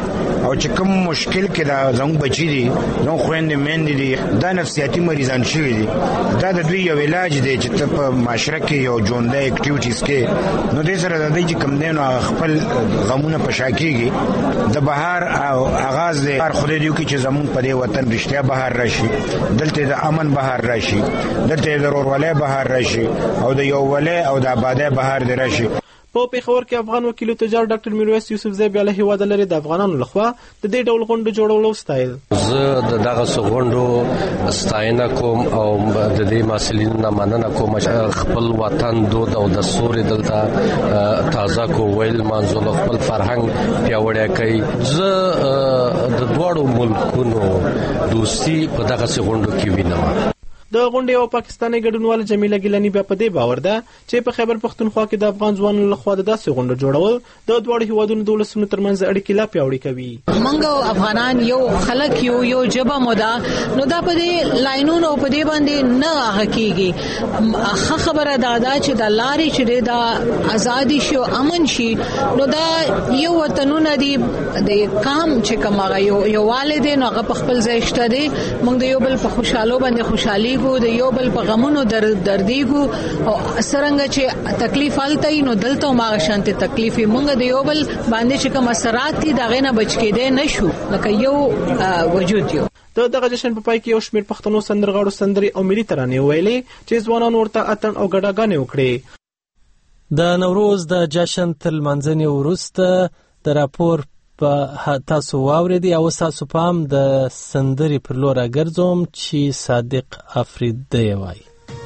او چې کوم مشکل کې دا زموږ بچی دي نو خويندې مېندې دي دا نفسیاتي مریضان شوي دي دا د دوی یو علاج دی چې ته په معاشره کې یو ژوندۍ اکټیویټیز کې نو دې سره د دې چې کوم دی نو خپل غمونه پشاکیږي د بهار او آغاز دی هر خدای دی چې زمون په دې وطن رښتیا بهار راشي دلته د امن بهار راشي دلته د ورولې بهار راشي او د یو ولې او د آبادې بهار دی راشي. په پیښور کې افغان وکیل او تجار ډاکټر میرویس یوسفزی بیا له هیواد لري د افغانانو لخوا د دې ډول غونډو جوړولو ستایل. زه دغه غونډو ستاینه کوم او د دې مسلې نه مننه کوم چې خپل وطن دود او د سوري دلته تازه کو ویل منځو خپل فرهنګ پیاوړی کوي. زه د دوړو ملکونو دوستي په دغه غونډو کې وینم. د غونډې او پاکستاني ګډونوال جمیله ګیلانی بیا په دې باور ده چې په خیبر پښتونخوا کې د افغان ځوانانو لخوا د داسې غونډو جوړول د دواړو هیوادونو د ولسونو ترمنځ اړیکې لا پیاوړې کوي. موږ افغانان یو خلک یو جبه مودا نو دا په دې لاینونو په دې باندې نه حقيقي خبره دا چې د لارې چې د ازادي شو امن شي نو دا یو وطنونه دی د کام چې کومه یو والدین هغه په خپل ځای شته دي. موږ د یو بل په خوشاله باندې خوشحالي د یو بل په غمونو دردیګو او سرنګ چې تکلیف حالته نو دلته ما شانته تکلیفي مونږ د یو بل باندې چې کوم اثرات دي دغه نه بچ کېدې نشو لکه یو وجود یو. دغه جشن په پای کې یو شمېر پښتنو سندرغاړو سندري او ملي ترانې ویلې چې ځوانان ورته اتن او ګډاګانې وکړي. د نوروز د جشن تر منځني وروسته د راپور په تاسو واوریدي او تاسو پام د سندري پر لور راګرځوم چې صادق افریدی وایي.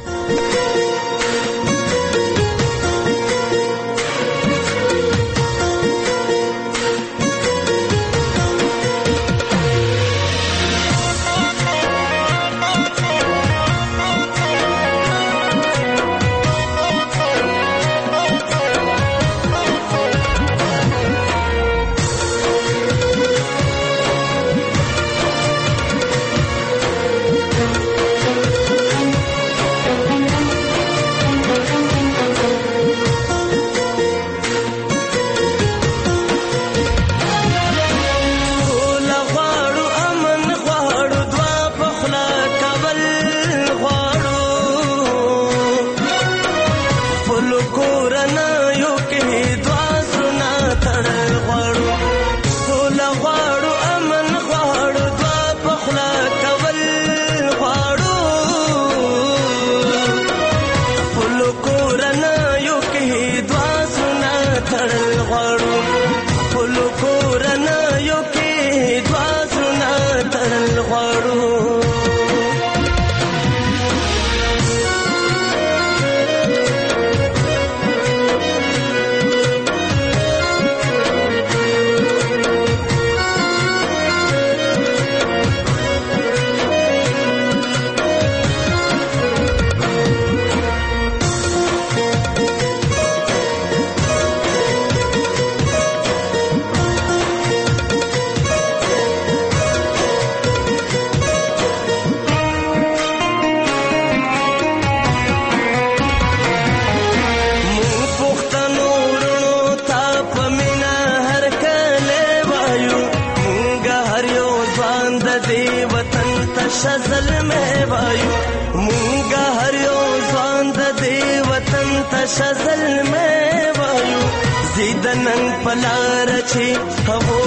شزل میں وایو مونگا ہریو ځوان د دې وطن ته شزل میں وایو زیدنن پلار چی هغو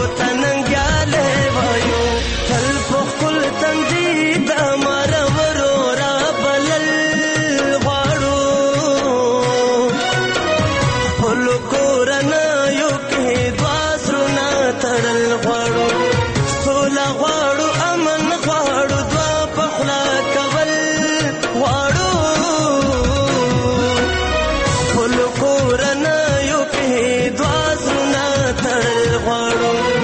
تننګیاله وایو تل په خپل تنګي د مر ورورا بلل غواړو خپل کورن یو کې دواسرونه تړل غواړو سولا غواړو امن غواړو کورن یو کې دوازونه تړل غواړو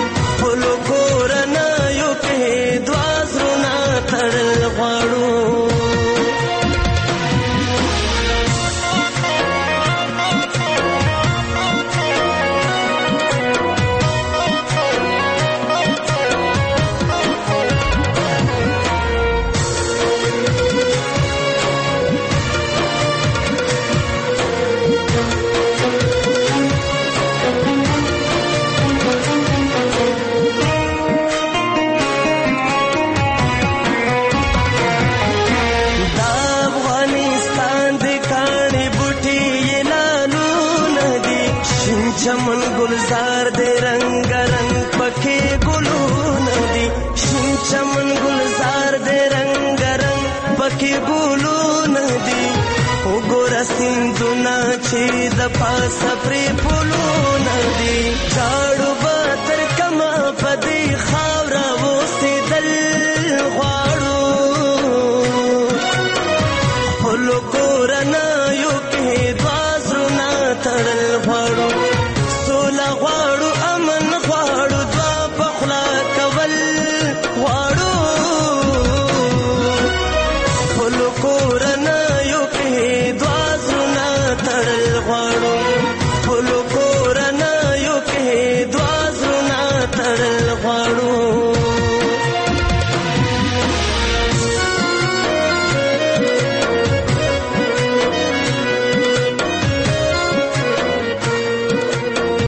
گلزار دے رنگ رنگ پکې ګلونه دي شین چمن گلزار دے رنگ رنگ پکې ګلونه دي وګوره سیندونه چې د پاسه پرې پلونه